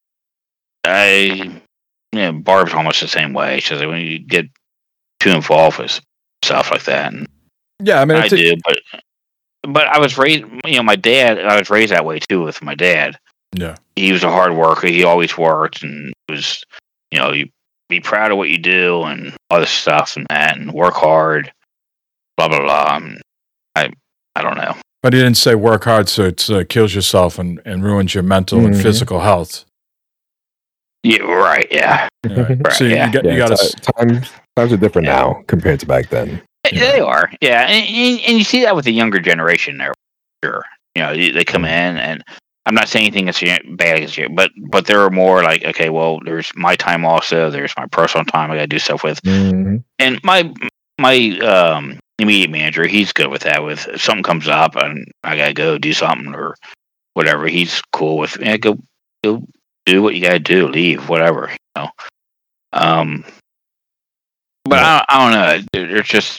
I yeah, Barb's almost the same way. She's like, when you get too involved with stuff like that, and Yeah, I mean, I I think, do, but but I was raised, you know, my dad. I was raised that way too with my dad. yeah. He was a hard worker. He always worked, and was, you know, you be proud of what you do and all this stuff and that, and work hard. Blah blah blah. And I I don't know. But he didn't say work hard so it uh, kills yourself and, and ruins your mental and Mhm. physical health. Yeah, right. Yeah, Yeah. Right, So you, yeah. you, got, Yeah, you got ti- to. times times are different Yeah. now compared to back then. Yeah. they are. Yeah, and, and, and you see that with the younger generation there. Sure, you know, they they come in, and I'm not saying anything that's bad against you, but but there are more like, okay, well, there's my time also. There's my personal time I got to do stuff with. Mhm. And my my um, immediate manager, he's good with that. With if something comes up and I gotta go do something or whatever, he's cool with. Yeah, go go do what you gotta do, leave, whatever. You know. Um, but I, I don't know. There- There's just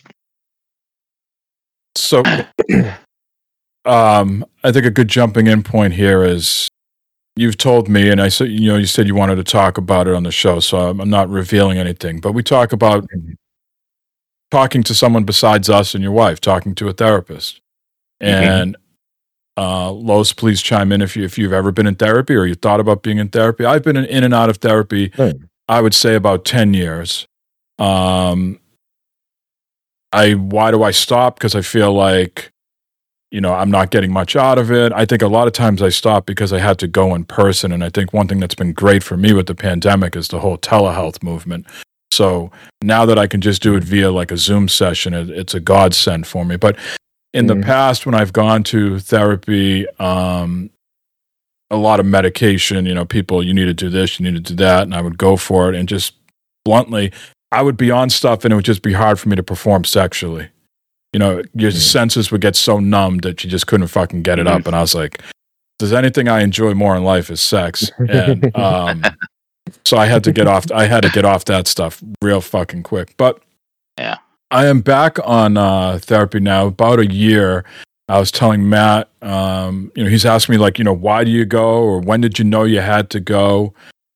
So, um, I think a good jumping in point here is you've told me, and I said, you know, you said you wanted to talk about it on the show, so I'm, I'm not revealing anything. But we talk about talking to someone besides us and your wife, talking to a therapist. And uh, Lois, please chime in if you if you've ever been in therapy or you thought about being in therapy. I've been in, in and out of therapy Right. I would say about ten years. Um, I why do I stop? Because I feel like, you know, I'm not getting much out of it. I think a lot of times I stop because I had to go in person. And I think one thing that's been great for me with the pandemic is the whole telehealth movement. So now that I can just do it via like a Zoom session, it, it's a godsend for me. But in mm-hmm. the past, when I've gone to therapy, um, a lot of medication, you know, people, you need to do this, you need to do that. And I would go for it. And just bluntly, I would be on stuff and it would just be hard for me to perform sexually. You know, your mm-hmm. senses would get so numb that you just couldn't fucking get it up. And I was like, there's anything I enjoy more in life is sex. And um, so I had to get off, I had to get off that stuff real fucking quick. But yeah, I am back on uh, therapy now, about a year. I was telling Matt, um, you know, he's asking me like, you know, why do you go, or when did you know you had to go?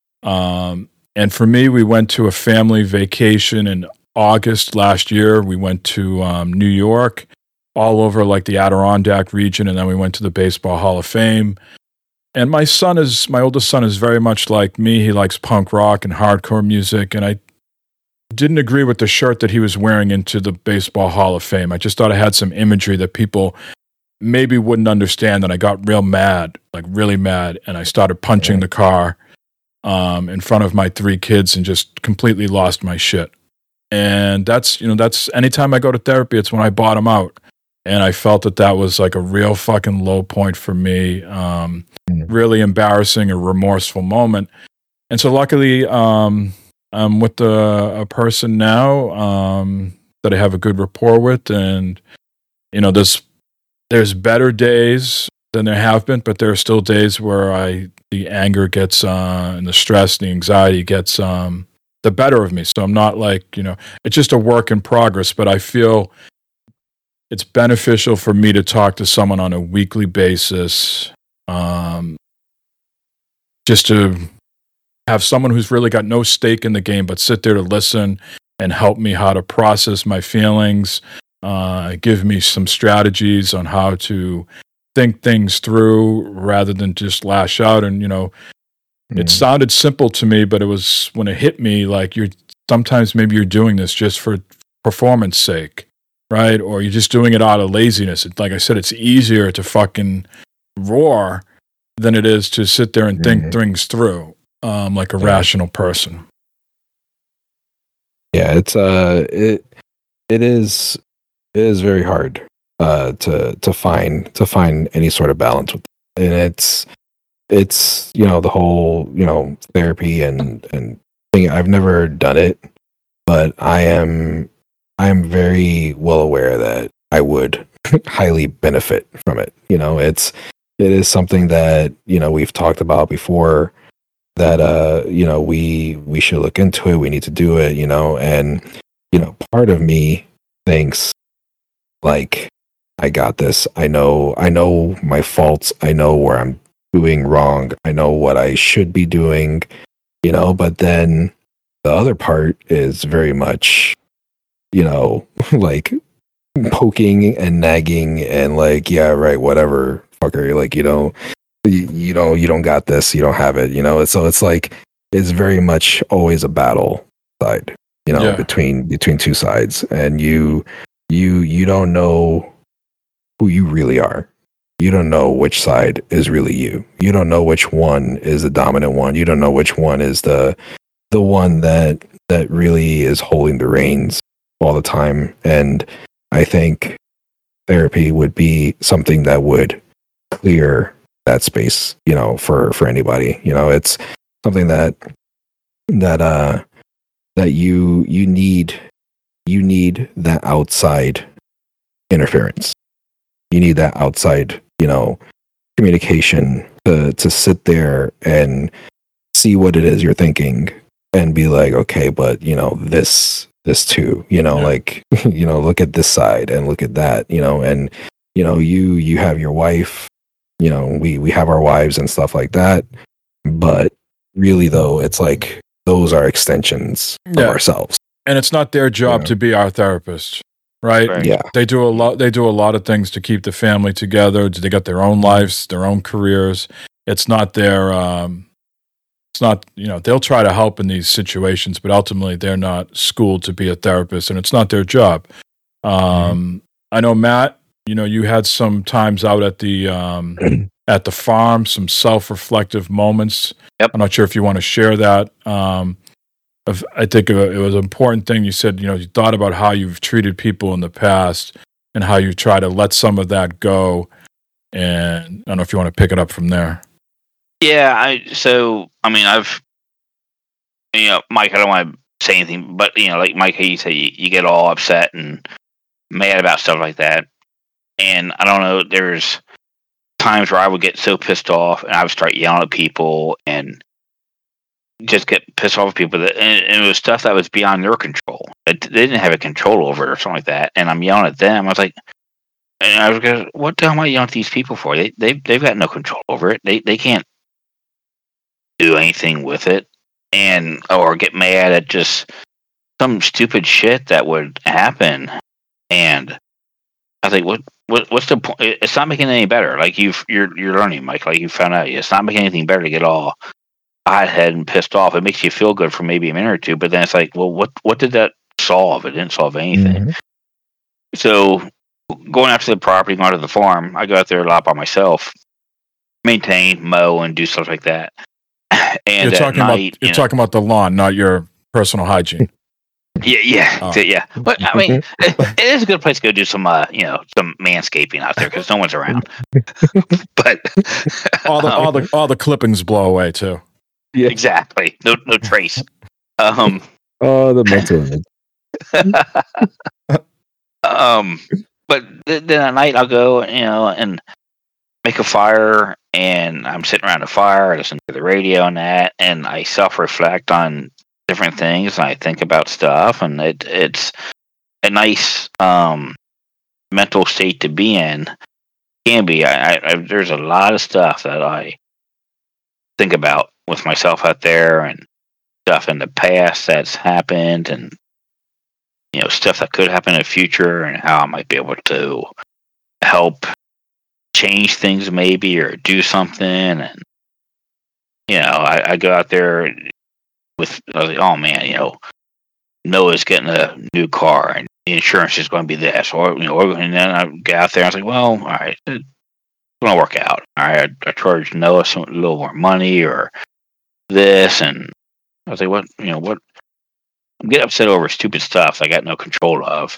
Um, and for me, we went to a family vacation in August last year. We went to um, New York, all over like the Adirondack region, and then we went to the Baseball Hall of Fame. And my son is, my oldest son is very much like me. He likes punk rock and hardcore music, and I didn't agree with the shirt that he was wearing into the Baseball Hall of Fame. I just thought it had some imagery that people maybe wouldn't understand, and I got real mad, like really mad, and I started punching the car um, in front of my three kids and just completely lost my shit. And that's, you know, that's anytime I go to therapy, it's when I bottom out. And I felt that that was like a real fucking low point for me, um, really embarrassing, a remorseful moment. And so luckily, um, I'm with a, a person now um, that I have a good rapport with, and, you know, there's There's better days than there have been, but there are still days where I the anger gets uh, and the stress, and the anxiety gets um, the better of me. So I'm not like, you know, it's just a work in progress, but I feel it's beneficial for me to talk to someone on a weekly basis, um, just to have someone who's really got no stake in the game, but sit there to listen and help me how to process my feelings. Uh, give me some strategies on how to think things through rather than just lash out. And, you know, mm. it sounded simple to me, but it was when it hit me, like you're sometimes maybe you're doing this just for performance sake, right? Or you're just doing it out of laziness. It, like I said, it's easier to fucking roar than it is to sit there and mm. think things through um, like a yeah. rational person. Yeah, it's, uh, it, it is, It is very hard uh, to to find to find any sort of balance with it. And it's it's you know the whole you know therapy and and thing. I've never done it, but I am I am very well aware that I would highly benefit from it. You know, it's it is something that you know we've talked about before. That uh you know we we should look into it. We need to do it. You know, and you know part of me thinks, like, I got this. I know I know my faults. I know where I'm doing wrong. I know what I should be doing, you know, but then the other part is very much, you know, like poking and nagging and like, yeah, right, whatever, fucker. Like, you know, you, you know, you don't got this. You don't have it, you know. So it's like, it's very much always a battle side, you know, yeah. between between two sides. And you You you don't know who you really are. You don't know which side is really you. You don't know which one is the dominant one. You don't know which one is the the one that that really is holding the reins all the time. And I think therapy would be something that would clear that space, you know, for for anybody. You know, it's something that that uh that you you need you need that outside interference. You need that outside, you know, communication to to sit there and see what it is you're thinking and be like, okay, but you know, this this too, you know, yeah. like, you know, look at this side and look at that, you know, and you know, you you have your wife, you know, we we have our wives and stuff like that, but really though, it's like those are extensions yeah. of ourselves. And it's not their job yeah. to be our therapist, right? right? Yeah, they do a lot. They do a lot of things to keep the family together. They got their own lives, their own careers. It's not their. Um, it's not, you know, they'll try to help in these situations, but ultimately they're not schooled to be a therapist, and it's not their job. Um, mm-hmm. I know, Matt, you know, you had some times out at the um, at the farm, some self-reflective moments. Yep. I'm not sure if you want to share that. Um, I think it was an important thing you said. You know, you thought about how you've treated people in the past and how you try to let some of that go. And I don't know if you want to pick it up from there. Yeah, I so I mean I've you know Mike, I don't want to say anything, but you know like Mike, you say you, you get all upset and mad about stuff like that, and I don't know. There's times where I would get so pissed off and I would start yelling at people and just get pissed off at people that and, and it was stuff that was beyond their control. They didn't have a control over it or something like that, and I'm yelling at them. I was like. And I was going, what the hell am I yelling at these people for? They they they've got no control over it. They they can't do anything with it, and or get mad at just some stupid shit that would happen. And I think, what what what's the point? It's not making it any better. Like you've you're you're learning, Mike. Like you found out, it's not making anything better to get all hot-headed and pissed off. It makes you feel good for maybe a minute or two, but then it's like, well, what what did that solve? It didn't solve anything. Mm-hmm. So. Going out to the property, going to the farm, I go out there a lot by myself, maintain, mow, and do stuff like that. And you're talking night, about you're you know, talking about the lawn, not your personal hygiene. Yeah, yeah, oh. yeah. But I mean, it, it is a good place to go do some, uh, you know, some manscaping out there because no one's around. But all the um, all the all the clippings blow away too. Yeah, exactly. No, no trace. Um. Oh, the mental image. um. But then at night I'll go, you know, and make a fire, and I'm sitting around a fire, I listen to the radio and that, and I self-reflect on different things, and I think about stuff, and it it's a nice um, mental state to be in. Can be. I, I, there's a lot of stuff that I think about with myself out there, and stuff in the past that's happened, and you know, stuff that could happen in the future and how I might be able to help change things maybe or do something. And, you know, I, I go out there with, I was like, oh man, you know, Noah's getting a new car and the insurance is going to be this. Or, you know, and then I get out there and I was like, well, all right, it's going to work out. All right, I, I charge Noah some, a little more money or this. And I was like, what, you know, what? I'm getting upset over stupid stuff I got no control of,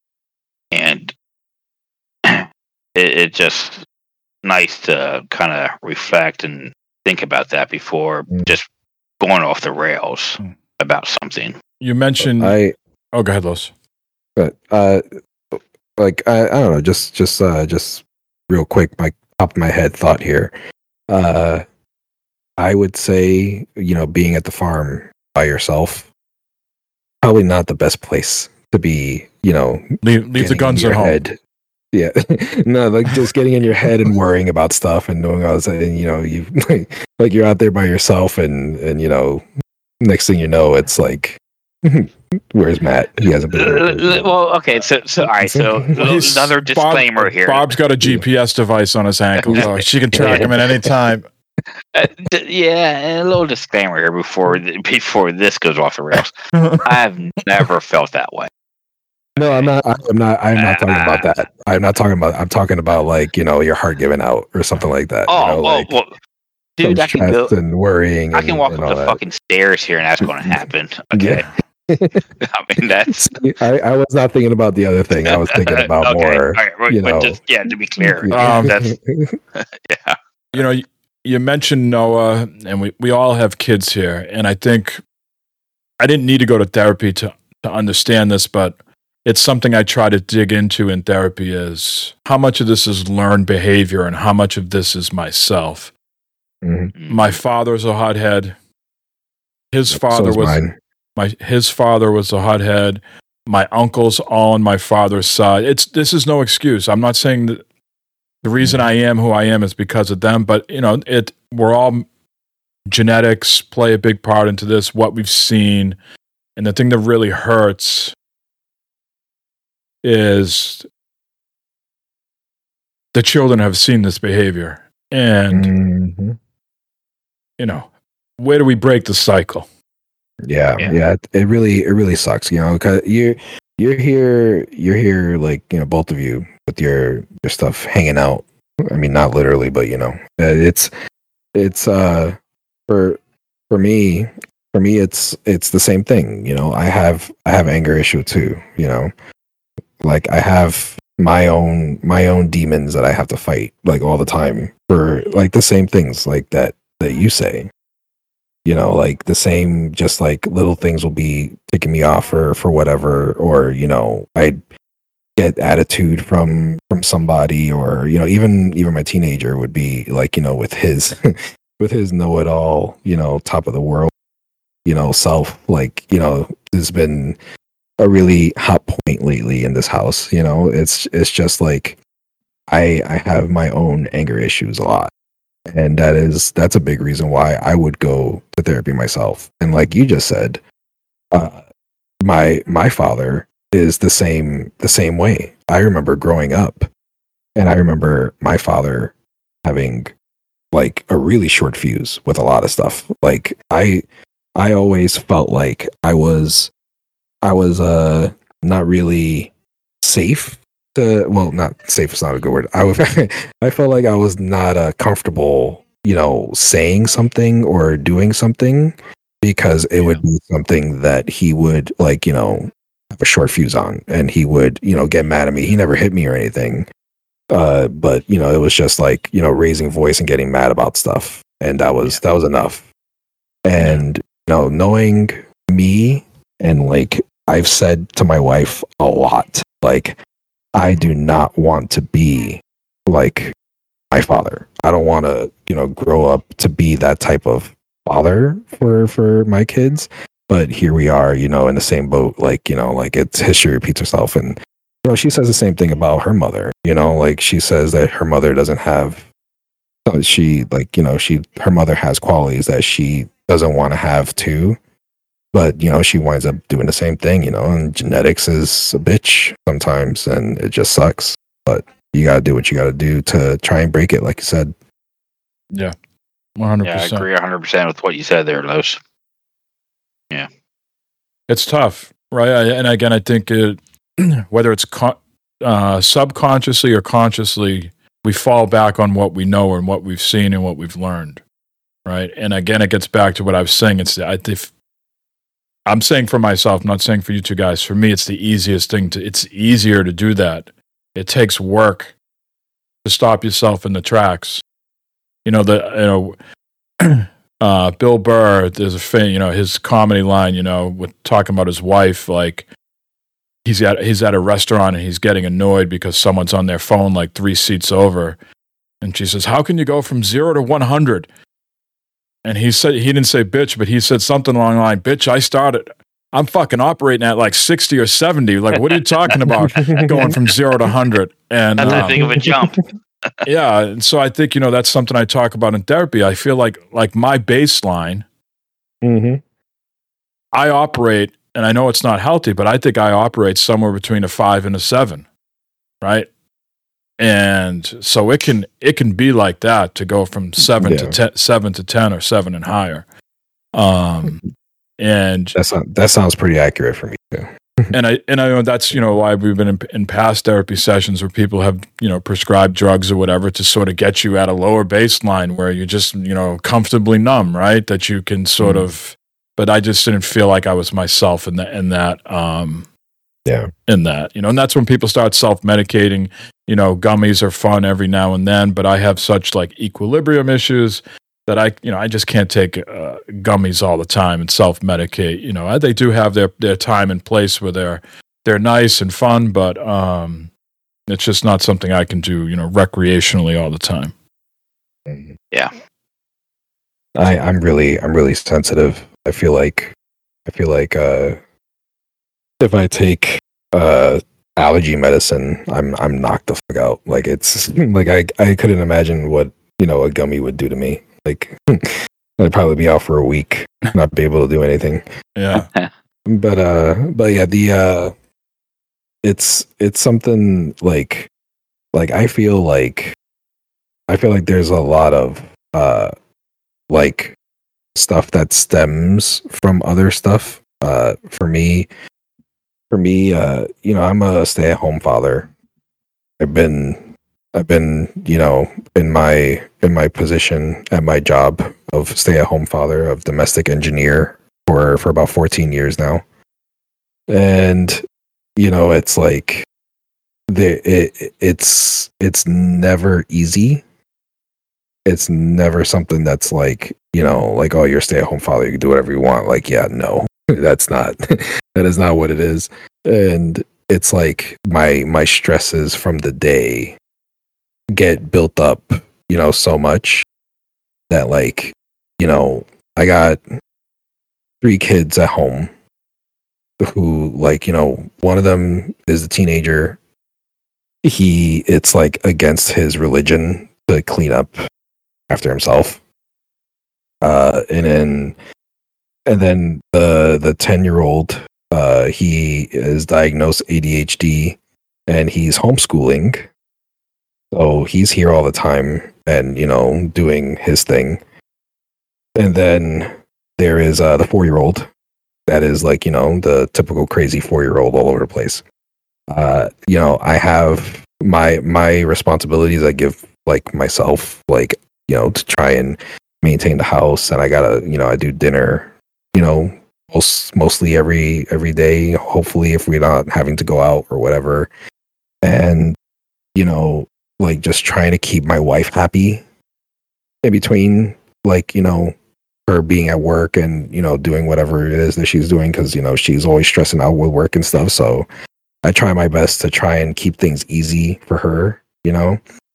and it, it just nice to kind of reflect and think about that before mm. just going off the rails mm. about something. You mentioned, I oh, go ahead, Los. But uh, like I, I don't know, just just uh, just real quick, my top of my head thought here. Uh, I would say, you know, being at the farm by yourself. Probably not the best place to be, you know. Leave, leave the guns at home. Head. Yeah, no, like just getting in your head and worrying about stuff and doing all this, and you know, you like, like you're out there by yourself, and and you know, next thing you know, it's like, where's Matt? He hasn't been. Here. Well, okay, so so all right, so another disclaimer Bob, here. Bob's got a G P S device on his ankle, so she can track him at any time. Uh, d- yeah, and a little disclaimer here before before this goes off the rails. I've never felt that way. No, I'm not. I'm not. I'm not talking about that. I'm not talking about. I'm talking about like you know your heart giving out or something like that. Oh, you know, well, like well, dude, I can go and worrying. I can and, walk and up the that. fucking stairs here, and that's going to happen. Okay. Yeah. I mean that's. I, I was not thinking about the other thing. I was thinking about okay. more. Right. Well, you know, just, yeah. To be clear, um, that's yeah. You know. You mentioned Noah, and we, we all have kids here, and I think I didn't need to go to therapy to, to understand this, but it's something I try to dig into in therapy is how much of this is learned behavior and how much of this is myself. Mm-hmm. My father's a hothead. His father so was mine. my his father was a hothead. My uncles all on my father's side. It's this is no excuse. I'm not saying that the reason I am who I am is because of them, but you know, it we're all genetics play a big part into this, what we've seen. And the thing that really hurts is the children have seen this behavior. And, mm-hmm. you know, where do we break the cycle? Yeah, Yeah. yeah, it, it really, it really sucks, you know, because you're you're here, you're here, like, you know, both of you with your your stuff hanging out. I mean, not literally, but you know, uh, it's it's uh for for me, for me, it's it's the same thing. You know, I have I have anger issue too. You know, like I have my own my own demons that I have to fight like all the time for like the same things like that that you say. You know, like the same, just like little things will be ticking me off for for whatever, or you know, I get attitude from from somebody, or you know, even even my teenager would be like, you know, with his with his know-it-all, you know, top of the world, you know, self, like, you know, there's been a really hot point lately in this house. You know, it's it's just like I I have my own anger issues a lot. And that is that's a big reason why I would go to therapy myself. And like you just said, uh, my my father is the same the same way. I remember growing up, and I remember my father having like a really short fuse with a lot of stuff. Like I I always felt like I was I was uh not really safe. To, well, not safe is not a good word. I was, I felt like I was not uh, comfortable, you know, saying something or doing something because it Yeah. would be something that he would like, you know, have a short fuse on, and he would, you know, get mad at me. He never hit me or anything, uh, but you know, it was just like, you know, raising voice and getting mad about stuff, and that was Yeah. that was enough. And you know, knowing me, and like I've said to my wife a lot, like, I do not want to be like my father. I don't want to, you know, grow up to be that type of father for for my kids. But here we are, you know, in the same boat. Like, you know, like it's history repeats itself. And you know, she says the same thing about her mother. You know, like she says that her mother doesn't have. She like, you know, she her mother has qualities that she doesn't want to have too. But, you know, she winds up doing the same thing, you know, and genetics is a bitch sometimes, and it just sucks. But you got to do what you got to do to try and break it, like you said. Yeah, one hundred Yeah, I percent. agree one hundred percent with what you said there, Los. It's tough, right? I, and again, I think it, whether it's con- uh, subconsciously or consciously, we fall back on what we know and what we've seen and what we've learned, right? And again, it gets back to what I was saying. It's I if, I'm saying for myself, I'm not saying for you two guys. For me, it's the easiest thing to. It's easier to do that. It takes work to stop yourself in the tracks. You know the you know. Uh, Bill Burr, there's a thing, you know, his comedy line, you know, with talking about his wife, like he's at he's at a restaurant and he's getting annoyed because someone's on their phone like three seats over, and she says, "How can you go from zero to one hundred?" And he said he didn't say bitch, but he said something along the line, "Bitch, I started, I'm fucking operating at like sixty or seventy. Like, what are you talking about? Going from zero to one hundred?" And Not that um, big of a jump. yeah, and so I think, you know, that's something I talk about in therapy. I feel like like my baseline, Mm-hmm. I operate, and I know it's not healthy, but I think I operate somewhere between a five and a seven, right? And so it can it can be like that to go from seven to Yeah. ten, seven to ten, or seven and higher. Um, and That's not, that sounds pretty accurate for me too. and I and I know that's, you know, why we've been in, in past therapy sessions where people have, you know, prescribed drugs or whatever to sort of get you at a lower baseline where you're just, you know, comfortably numb, right? That you can sort Mm. of. But I just didn't feel like I was myself in that in that um, Yeah. in that, you know, and that's when people start self medicating. You know, gummies are fun every now and then, but I have such like equilibrium issues that I, you know, I just can't take uh, gummies all the time and self-medicate. You know, they do have their, their time and place where they're they're nice and fun, but um, it's just not something I can do, you know, recreationally all the time. Yeah. I, I'm really I'm really sensitive. I feel like I feel like uh, if I take uh, allergy medicine, I'm I'm knocked the fuck out. Like it's like I I couldn't imagine what, you know, a gummy would do to me. Like I'd probably be out for a week, not be able to do anything. Yeah, But uh, but yeah, the uh, it's it's something like like I feel like I feel like there's a lot of uh, like stuff that stems from other stuff. Uh, for me, for me, uh, you know, I'm a stay-at-home father. I've been, I've been, you know, in my in my position at my job of stay-at-home father, of domestic engineer for for about fourteen years now, and you know, it's like the it it's it's never easy. It's never something that's like, you know, like, oh, you're a stay-at-home father, you can do whatever you want. Like, yeah, no, that's not that is not what it is. And it's like my my stresses from the day get built up, you know, so much that, like, you know, I got three kids at home who, like, you know, one of them is a teenager. He it's like against his religion to clean up after himself. Uh and then and then the the ten year old, uh he is diagnosed A D H D and he's homeschooling. So he's here all the time and, you know, doing his thing. And then there is uh the four year old that is, like, you know, the typical crazy four year old all over the place. Uh, you know, I have my my responsibilities I give, like, myself, like, you know, to try and maintain the house, and I gotta, you know, I do dinner, you know, most mostly every every day, hopefully, if we're not having to go out or whatever. And, you know, like, just trying to keep my wife happy in between, like, you know, her being at work and, you know, doing whatever it is that she's doing, because, you know, she's always stressing out with work and stuff. So I try my best to try and keep things easy for her, you know.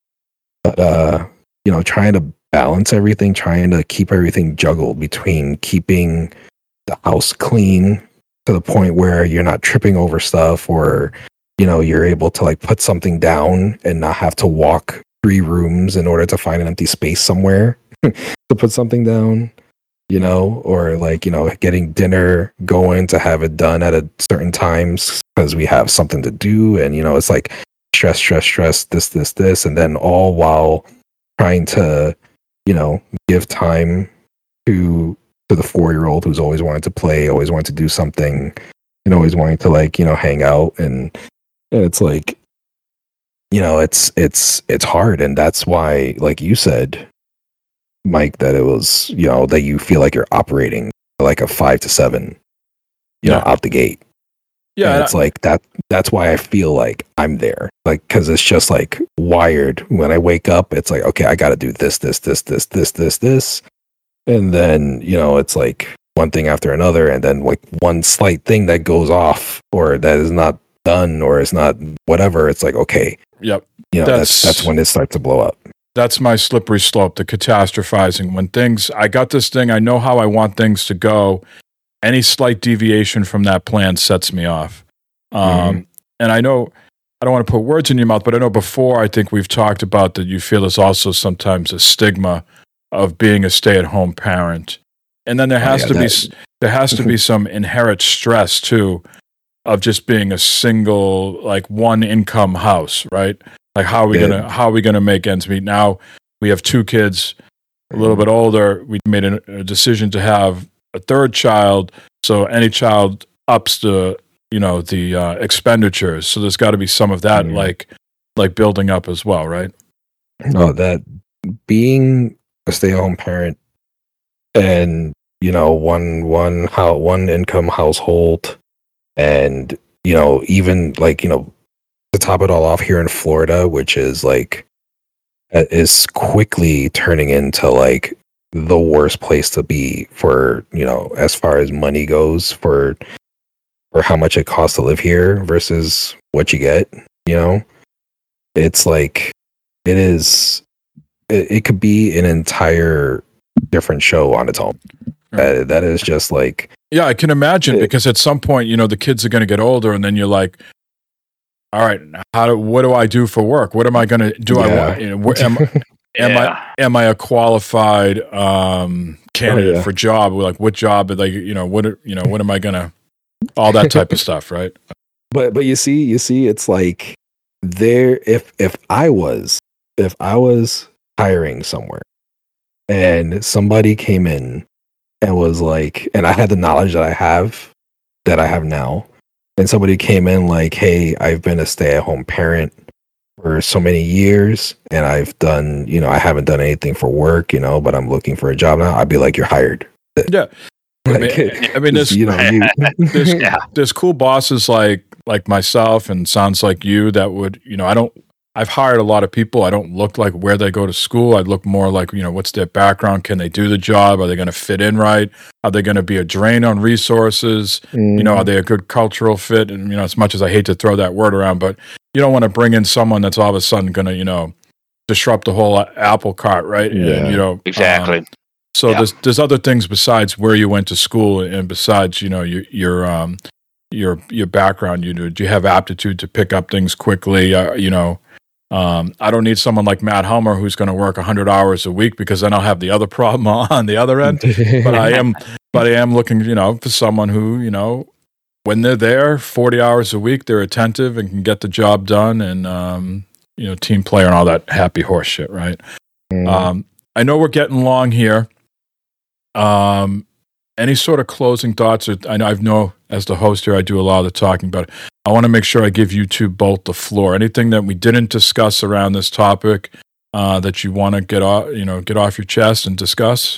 But, uh, you know, trying to balance everything, trying to keep everything juggled between keeping the house clean to the point where you're not tripping over stuff, or, you know, you're able to, like, put something down and not have to walk three rooms in order to find an empty space somewhere to put something down, you know, or, like, you know, getting dinner going to have it done at a certain times because we have something to do. And, you know, it's like stress, stress, stress, this, this, this, and then all while trying to, you know, give time to to the four year old who's always wanted to play, always wanted to do something, and always wanting to, like, you know, hang out. And, and it's like, you know, it's it's it's hard. And that's why, like you said, Mike, that it was, you know, that you feel like you're operating like a five to seven, you Yeah. know, out the gate. Yeah, And and it's like that. That's why I feel like I'm there, like, because it's just like wired. When I wake up, it's like, okay, I got to do this, this, this, this, this, this, this, and then, you know, it's like one thing after another, and then, like, one slight thing that goes off or that is not done or is not whatever. It's like, okay, yep. you know, that's That's- that's when it starts to blow up. That's my slippery slope, the catastrophizing. When things, I got this thing, I know how I want things to go. Any slight deviation from that plan sets me off. Um, Mm-hmm. And I know, I don't want to put words in your mouth, but I know before, I think we've talked about that you feel there's also sometimes a stigma of being a stay-at-home parent. And then there Oh, has yeah, to be that- s- there has to be some inherent stress too of just being a single, like, one income house, right? Like, how are we Yeah. gonna how are we gonna make ends meet? Now we have two kids, a little bit older. We made a, a decision to have a third child, so any child ups the, you know, the uh, expenditures. So there's got to be some of that, Mhm. like like building up as well, right? No, that being a stay-at-home parent and, you know, one one how one income household, and, you know, even, like, you know, to top it all off, here in Florida, which is, like, uh, is quickly turning into, like, the worst place to be for, you know, as far as money goes, for for how much it costs to live here versus what you get, you know. It's like, it is it, it could be an entire different show on its own. That, that is just like, Yeah, I can imagine, It- because at some point, you know, the kids are going to get older, and then you're like, all right, how do what do I do for work? What am I going to do? I Yeah. want, you know, wh- am, am I Yeah. am I a qualified um, candidate Oh, yeah. for job? Like, what job? Like, you know, what are- you know, what am I gonna? All that type of stuff, right? but but you see, you see, it's like, there. If if I was if I was hiring somewhere, and somebody came in and was like, and I had the knowledge that I have, that I have now, and somebody came in like, hey, I've been a stay-at-home parent for so many years, and I've done, you know, I haven't done anything for work, you know, but I'm looking for a job now. I'd be like, you're hired. Yeah. Like, I mean, I mean, there's, you know, you, there's, Yeah. there's cool bosses like like myself, and sounds like you that would, you know, I don't. I've hired a lot of people. I don't look like where they go to school. I look more like, you know, what's their background? Can they do the job? Are they going to fit in right? Are they going to be a drain on resources? mm, You know, are they a good cultural fit? And, you know, as much as I hate to throw that word around, but you don't want to bring in someone that's all of a sudden going to, you know, disrupt the whole apple cart, right? Yeah. And, you know, Exactly. um, so Yeah. there's there's other things besides where you went to school, and besides, you know, your your um your your background. You know, do you have aptitude to pick up things quickly? Uh, you know, um, I don't need someone like Matt Helmer who's going to work one hundred hours a week, because then I'll have the other problem on the other end. But I am, but I am looking, you know, for someone who, you know, when they're there forty hours a week, they're attentive and can get the job done, and um, you know, team player and all that happy horse shit, right? mm. Um, I know we're getting long here. Um, any sort of closing thoughts? Or, I know I've know as the host here, I do a lot of the talking, but I want to make sure I give you two both the floor. Anything that we didn't discuss around this topic uh, that you want to get off, you know, get off your chest and discuss?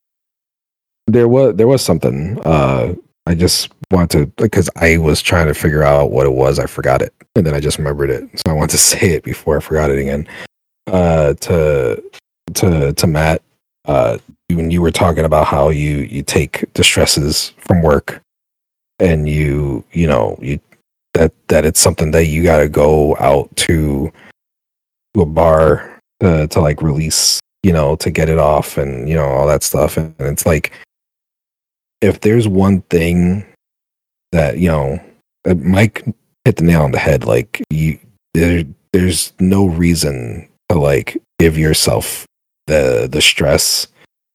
There was there was something. Uh, I just want to, because I was trying to figure out what it was. I forgot it, and then I just remembered it. So I want to say it before I forgot it again. Uh, to to to Matt, uh, when you were talking about how you you take the stresses from work, and you you know you that that it's something that you got to go out to, to a bar to to like release, you know, to get it off, and you know, all that stuff. And it's like, if there's one thing that, you know, uh, Mike hit the nail on the head, like you there there's no reason to like give yourself the the stress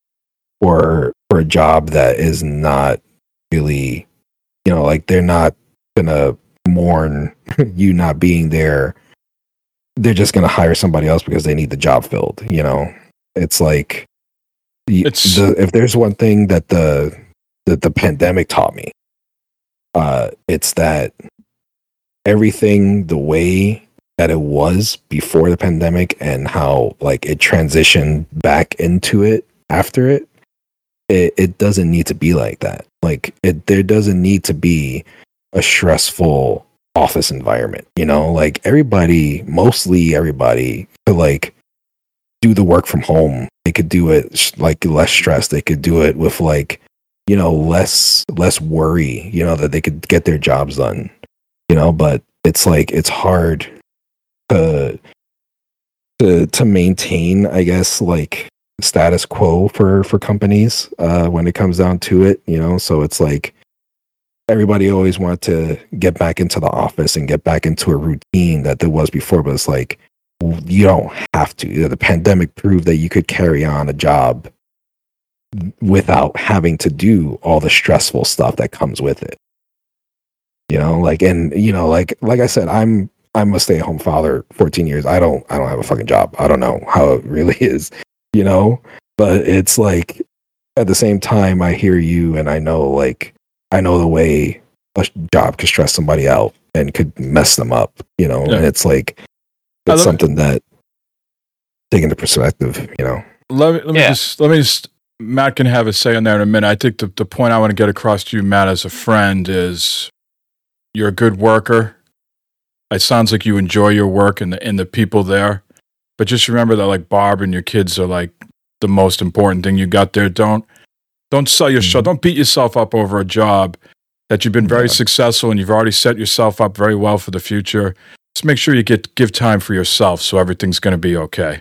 for for a job that is not really, you know, like they're not gonna mourn you not being there. They're just gonna hire somebody else because they need the job filled, you know. It's like, y- It's- the, if there's one thing that the that the pandemic taught me, uh it's that everything the way that it was before the pandemic, and how like it transitioned back into it after it, it, it doesn't need to be like that. Like it there doesn't need to be a stressful office environment, you know. Like everybody, mostly everybody could like do the work from home. They could do it sh- like less stress. They could do it with like, you know, less less worry, you know, that they could get their jobs done, you know. But it's like it's hard to to to maintain, I guess, like status quo for for companies uh when it comes down to it, you know. So it's like everybody always wanted to get back into the office and get back into a routine that there was before, but it's like, you don't have to. You know, the pandemic proved that you could carry on a job without having to do all the stressful stuff that comes with it, you know. Like, and you know, like like I said, i'm i'm a stay-at-home father, fourteen years. i don't i don't have a fucking job. I don't know how it really is, you know. But it's like, at the same time, I hear you, and I know, like, I know the way a job could stress somebody out and could mess them up, you know. Yeah. And it's like, I it's love- something that, take into perspective, you know. Let me let me Yeah. just let me just Matt can have a say on that in a minute. I think the, the point I want to get across to you, Matt, as a friend, is you're a good worker. It sounds like you enjoy your work and the and the people there. But just remember that, like, Barb and your kids are like the most important thing you got there. Don't don't sell yourself. Don't beat yourself up over a job that you've been very Yeah. successful and you've already set yourself up very well for the future. Just make sure you get give time for yourself, so everything's going to be okay.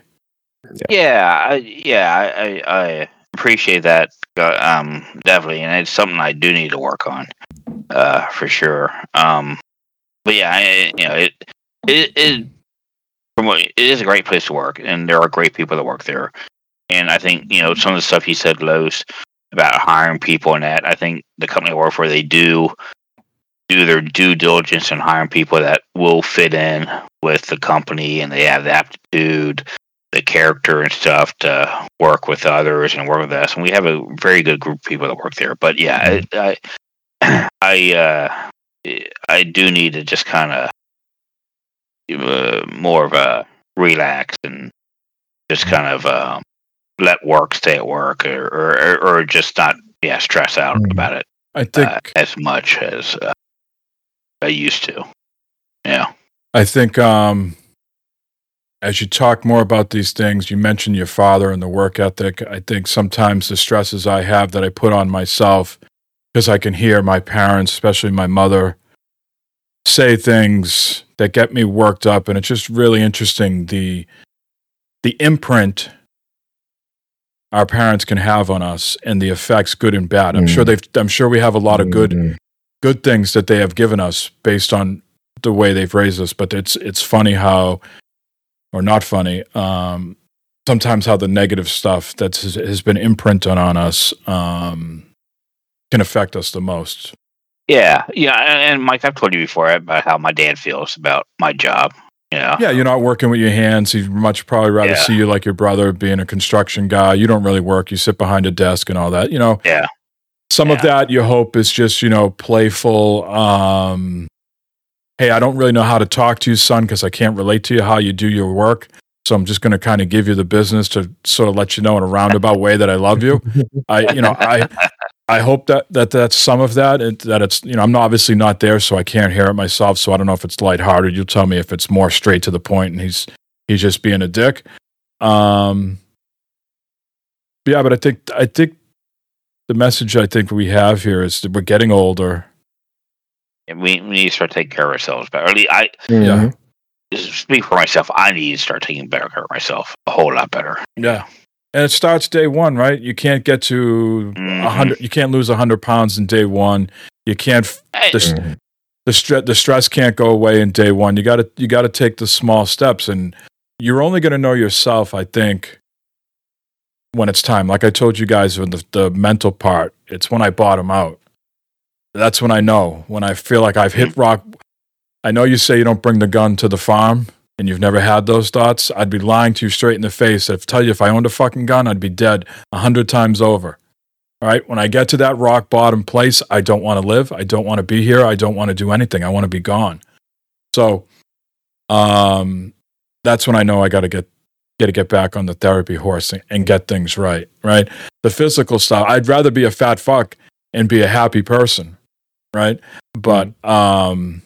Yeah, I, yeah, I, I, I appreciate that, uh, um, definitely, and it's something I do need to work on, uh, for sure. Um, but yeah, I, you know, it, it, it, from what it is a great place to work, and there are great people that work there, and I think, you know, some of the stuff he said, Los, about hiring people and that, I think the company I work for, they do do their due diligence in hiring people that will fit in with the company, and they have the aptitude. the character and stuff to work with others and work with us. And we have a very good group of people that work there. But yeah, I I, I, uh, I do need to just kind of uh, more of a relax and just kind of uh, let work stay at work, or, or or just not yeah stress out Mm. about it I think uh, as much as uh, I used to. Yeah. I think um, as you talk more about these things, you mentioned your father and the work ethic. I think sometimes the stresses I have that I put on myself, because I can hear my parents, especially my mother, say things that get me worked up, and it's just really interesting the the imprint our parents can have on us and the effects, good and bad. I'm Mm. sure they've. I'm sure we have a lot of good Mhm. good things that they have given us based on the way they've raised us. But it's it's funny how, or not funny, um, sometimes how the negative stuff that has, has been imprinted on us um, can affect us the most. Yeah, yeah, and, and Mike, I've told you before about how my dad feels about my job. You know? Yeah, you're not working with your hands. He'd much probably rather Yeah. see you like your brother, being a construction guy. You don't really work. You sit behind a desk and all that. You know, Yeah. some of Yeah. that you hope is just, you know, playful. Um, hey, I don't really know how to talk to you, son, because I can't relate to you how you do your work. So I'm just going to kind of give you the business to sort of let you know in a roundabout way that I love you. I, you know, I, I hope that, that that's some of that, and that it's, you know, I'm obviously not there, so I can't hear it myself. So I don't know if it's lighthearted. You'll tell me if it's more straight to the point and he's, he's just being a dick. Um, yeah, but I think, I think the message I think we have here is that we're getting older. And we, we need to start taking care of ourselves better. At least I Mhm. speak for myself. I need to start taking better care of myself a whole lot better. Yeah. And it starts day one, right? You can't get to a Mhm. hundred. You can't lose a hundred pounds in day one. You can't. f- Hey, The, Mhm. the stress. The stress can't go away in day one. You got to. You got to take the small steps, and you're only going to know yourself, I think, when it's time. Like I told you guys, with the, the mental part, it's when I bottom out. That's when I know. When I feel like I've hit rock. I know you say you don't bring the gun to the farm, and you've never had those thoughts. I'd be lying to you straight in the face. I'd tell you if I owned a fucking gun, I'd be dead a hundred times over. All right. When I get to that rock bottom place, I don't want to live. I don't want to be here. I don't want to do anything. I want to be gone. So, um, that's when I know I got to get got to get back on the therapy horse and, and get things right. Right. The physical stuff. I'd rather be a fat fuck and be a happy person. Right. But um,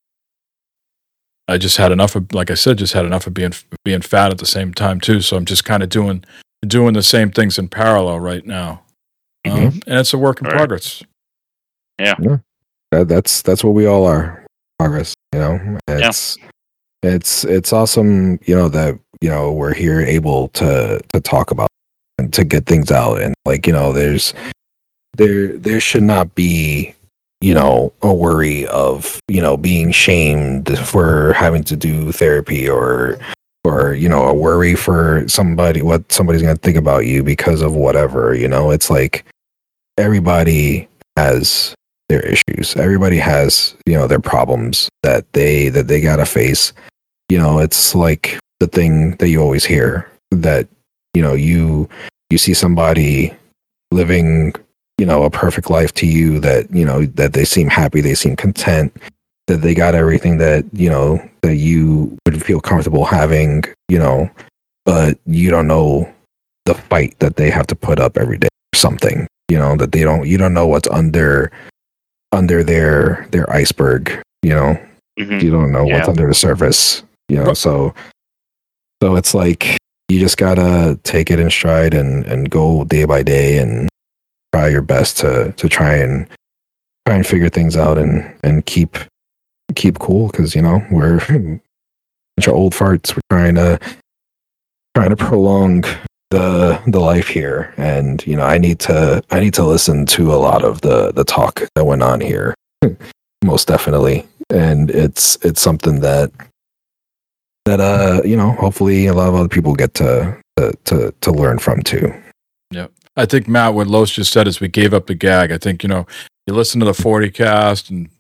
I just had enough of, like I said, just had enough of being being fat at the same time too. So I'm just kind of doing doing the same things in parallel right now. Mhm. Um, and it's a work in Right. progress. That, that's that's what we all are. Progress, you know. It's it's it's awesome, you know, that you know we're here able to to talk about and to get things out, and like you know, there's there there should not be you know a worry of you know being shamed for having to do therapy or or you know a worry for somebody what somebody's going to think about you because of whatever. You know, it's like everybody has their issues. Everybody has, you know, their problems that they that they gotta face. You know, it's like the thing that you always hear that, you know, you you see somebody living, you know, a perfect life to you that, you know, that they seem happy, they seem content, that they got everything that, you know, that you would feel comfortable having, you know, but you don't know the fight that they have to put up every day or something, you know, that they don't you don't know what's under under their their iceberg, you know. Mhm. You don't know what's Yeah. under the surface, you know. Right. So so it's like you just gotta take it in stride and and go day by day and try your best to to try and try and figure things out and and keep keep cool, because you know we're a bunch of old farts. We're trying to trying to prolong the the life here, and you know I need to I need to listen to a lot of the the talk that went on here, most definitely, and it's it's something that that uh you know hopefully a lot of other people get to to to, to learn from too. I think, Matt, what Los just said is we gave up the gag. I think, you know, you listen to the forty cast and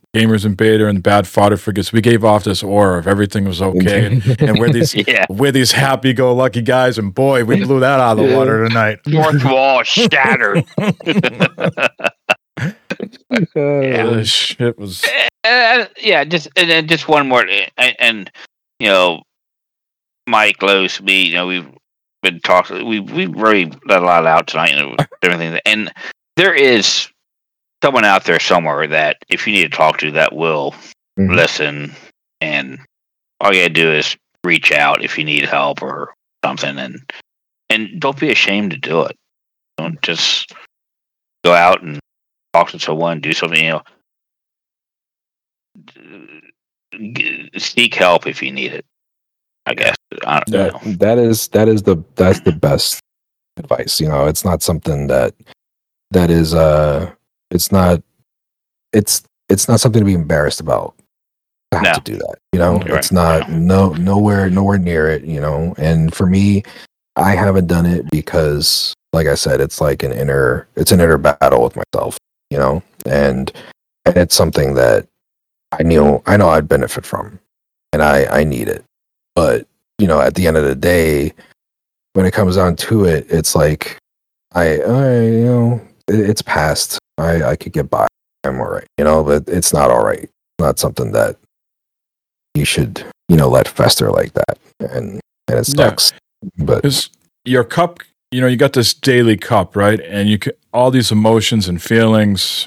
gamers in beta and bad fodder figures, we gave off this aura of everything was okay, and, and we're these yeah. we're these happy-go-lucky guys, and boy, we blew that out of the water tonight. Fourth wall shattered. yeah, shit was. Uh, yeah, just and then just one more, and, and you know, Mike, Lowe's, me, you know, we've been talking. We we really let a lot out tonight and everything, and there is someone out there somewhere that if you need to talk to, that will mm-hmm. listen, and all you gotta do is reach out if you need help or something, and and don't be ashamed to do it. Don't just go out and talk to someone, do something, you know. Seek help if you need it. I guess I don't that, know. That is that is the that's the best advice. You know, it's not something that that is uh, it's not it's it's not something to be embarrassed about. To have no. to do that. You know, You're it's right. not no nowhere nowhere near it. You know, and for me, I haven't done it because, like I said, it's like an inner it's an inner battle with myself. You know, and and it's something that I knew I know I'd benefit from, and I I need it. But you know, at the end of the day, when it comes down to it, it's like I, I you know, it, it's past. I I could get by. I'm all right. You know, but it's not all right. It's not something that you should you know let fester like that, and and it sucks. Yeah. But because your cup, you know, you got this daily cup, right? And you can, all these emotions and feelings.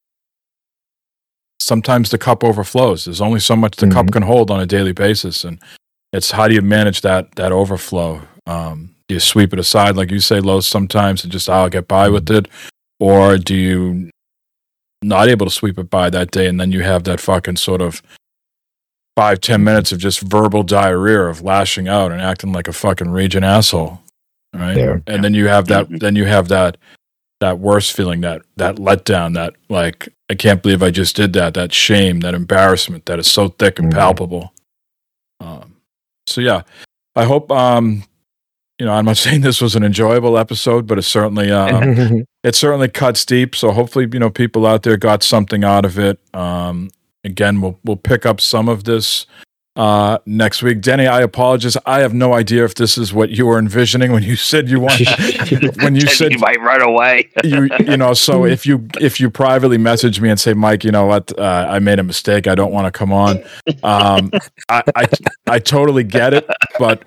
Sometimes the cup overflows. There's only so much the mm-hmm. cup can hold on a daily basis, and it's how do you manage that that overflow? Um, do you sweep it aside, like you say, Lowe's, sometimes and just I'll get by with it, or do you not able to sweep it by that day, and then you have that fucking sort of five ten minutes of just verbal diarrhea of lashing out and acting like a fucking raging asshole, right? Yeah. And then you have that. Then you have that that worst feeling, that that letdown, that like I can't believe I just did that. That shame, that embarrassment, that is so thick and palpable. Um, so yeah, I hope. Um, you know, I'm not saying this was an enjoyable episode, but it certainly um, it certainly cuts deep. So hopefully, you know, people out there got something out of it. Um, again, we'll we'll pick up some of this uh, next week. Denny, I apologize. I have no idea if this is what you were envisioning when you said you want. when you said you might run away. you you know, so if you if you privately message me and say, Mike, you know what, uh, I made a mistake. I don't want to come on. Um, I, I I totally get it, but.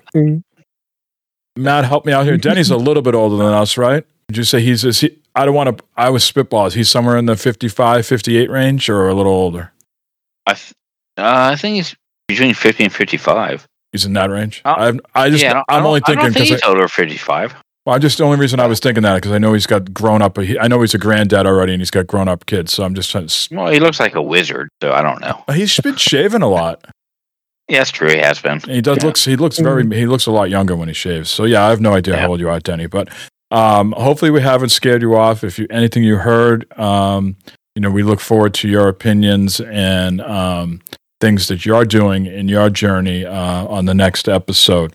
Matt, help me out here. Denny's a little bit older than us, right? Would you say he's, is he, I don't want to, I was spitballs. He's somewhere in the fifty-five, fifty-eight range or a little older? I th- uh, I think he's between fifty and fifty-five. He's in that range? I I just, yeah, I'm only thinking because he's I, older fifty-five. Well, I just, the only reason I was thinking that because I know he's got grown up, he, I know he's a granddad already and he's got grown up kids. So I'm just trying to. Well, he looks like a wizard, so I don't know. He's been shaving a lot. Yeah, that's true. He has been. And he does yeah. looks. He looks very. He looks a lot younger when he shaves. So yeah, I have no idea yeah. how old you are, Denny. But um, hopefully we haven't scared you off. If you anything you heard, um, you know, we look forward to your opinions and um, things that you're doing in your journey uh, on the next episode.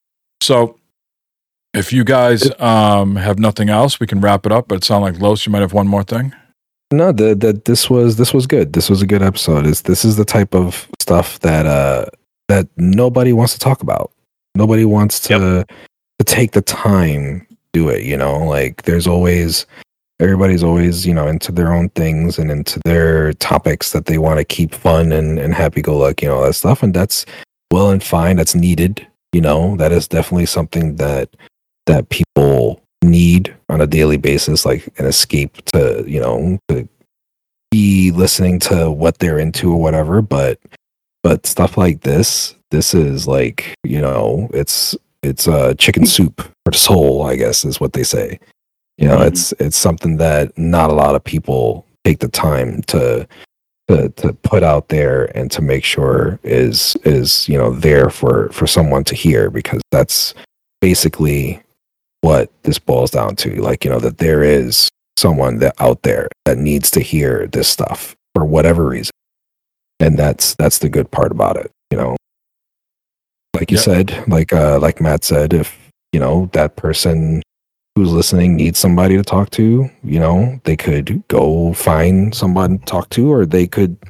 So if you guys um, have nothing else, we can wrap it up. But it sounds like Los, you might have one more thing. No, the, the, this was this was good. This was a good episode. It's, this is the type of stuff that uh, that nobody wants to talk about. Nobody wants to yep. to take the time to do it. You know, like there's always everybody's always you know into their own things and into their topics that they want to keep fun and, and happy go lucky, you know, all that stuff. And that's well and fine. That's needed. You know, that is definitely something that that people need on a daily basis, like an escape to, you know, to be listening to what they're into or whatever. But but stuff like this, this is like, you know, it's it's uh chicken soup for the soul, I guess is what they say. You know, mm-hmm. it's it's something that not a lot of people take the time to to to put out there and to make sure is is, you know, there for for someone to hear, because that's basically what this boils down to. Like, you know, that there is someone that out there that needs to hear this stuff for whatever reason. And that's that's the good part about it, you know. Like you yeah. said, like uh like Matt said, if, you know, that person who's listening needs somebody to talk to, you know, they could go find someone to talk to, or they could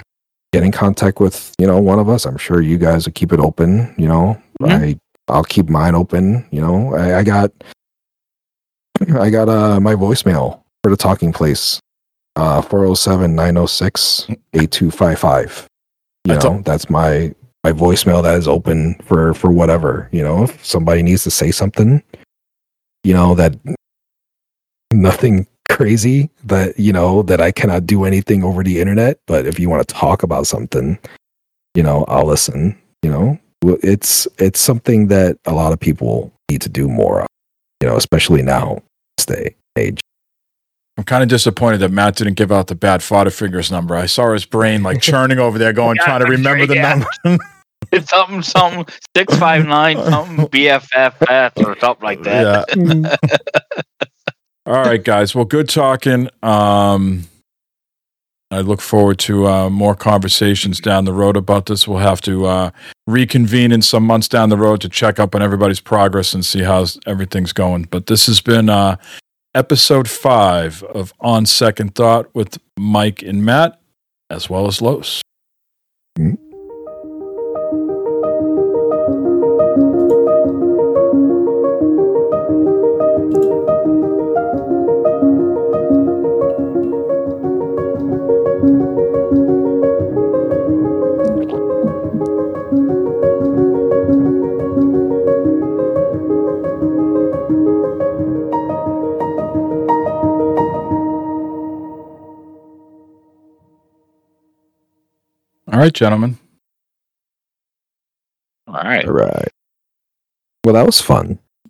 get in contact with, you know, one of us. I'm sure you guys will keep it open. You know, mm-hmm. I I'll keep mine open. You know, I, I got I got uh my voicemail for the Talking Place, uh four oh seven, nine oh six, eight two five five. You that's know, a- that's my my voicemail that is open for for whatever. You know, if somebody needs to say something, you know, that nothing crazy that, you know, that I cannot do anything over the internet, but if you want to talk about something, you know, I'll listen. You know, it's it's something that a lot of people need to do more of, you know, especially now, this day age. I'm kind of disappointed that Matt didn't give out the bad father figures number. I saw his brain like churning over there, going, yeah, trying to remember the yeah. number. It's something, something, six five nine, something, B F F S or something like that. Yeah. All right, guys. Well, good talking. Um, I look forward to uh, more conversations down the road about this. We'll have to uh, reconvene in some months down the road to check up on everybody's progress and see how everything's going. But this has been uh, episode five of On Second Thought with Mike and Matt, as well as Los. Mm-hmm. All right, gentlemen. All right. All right. Well, that was fun.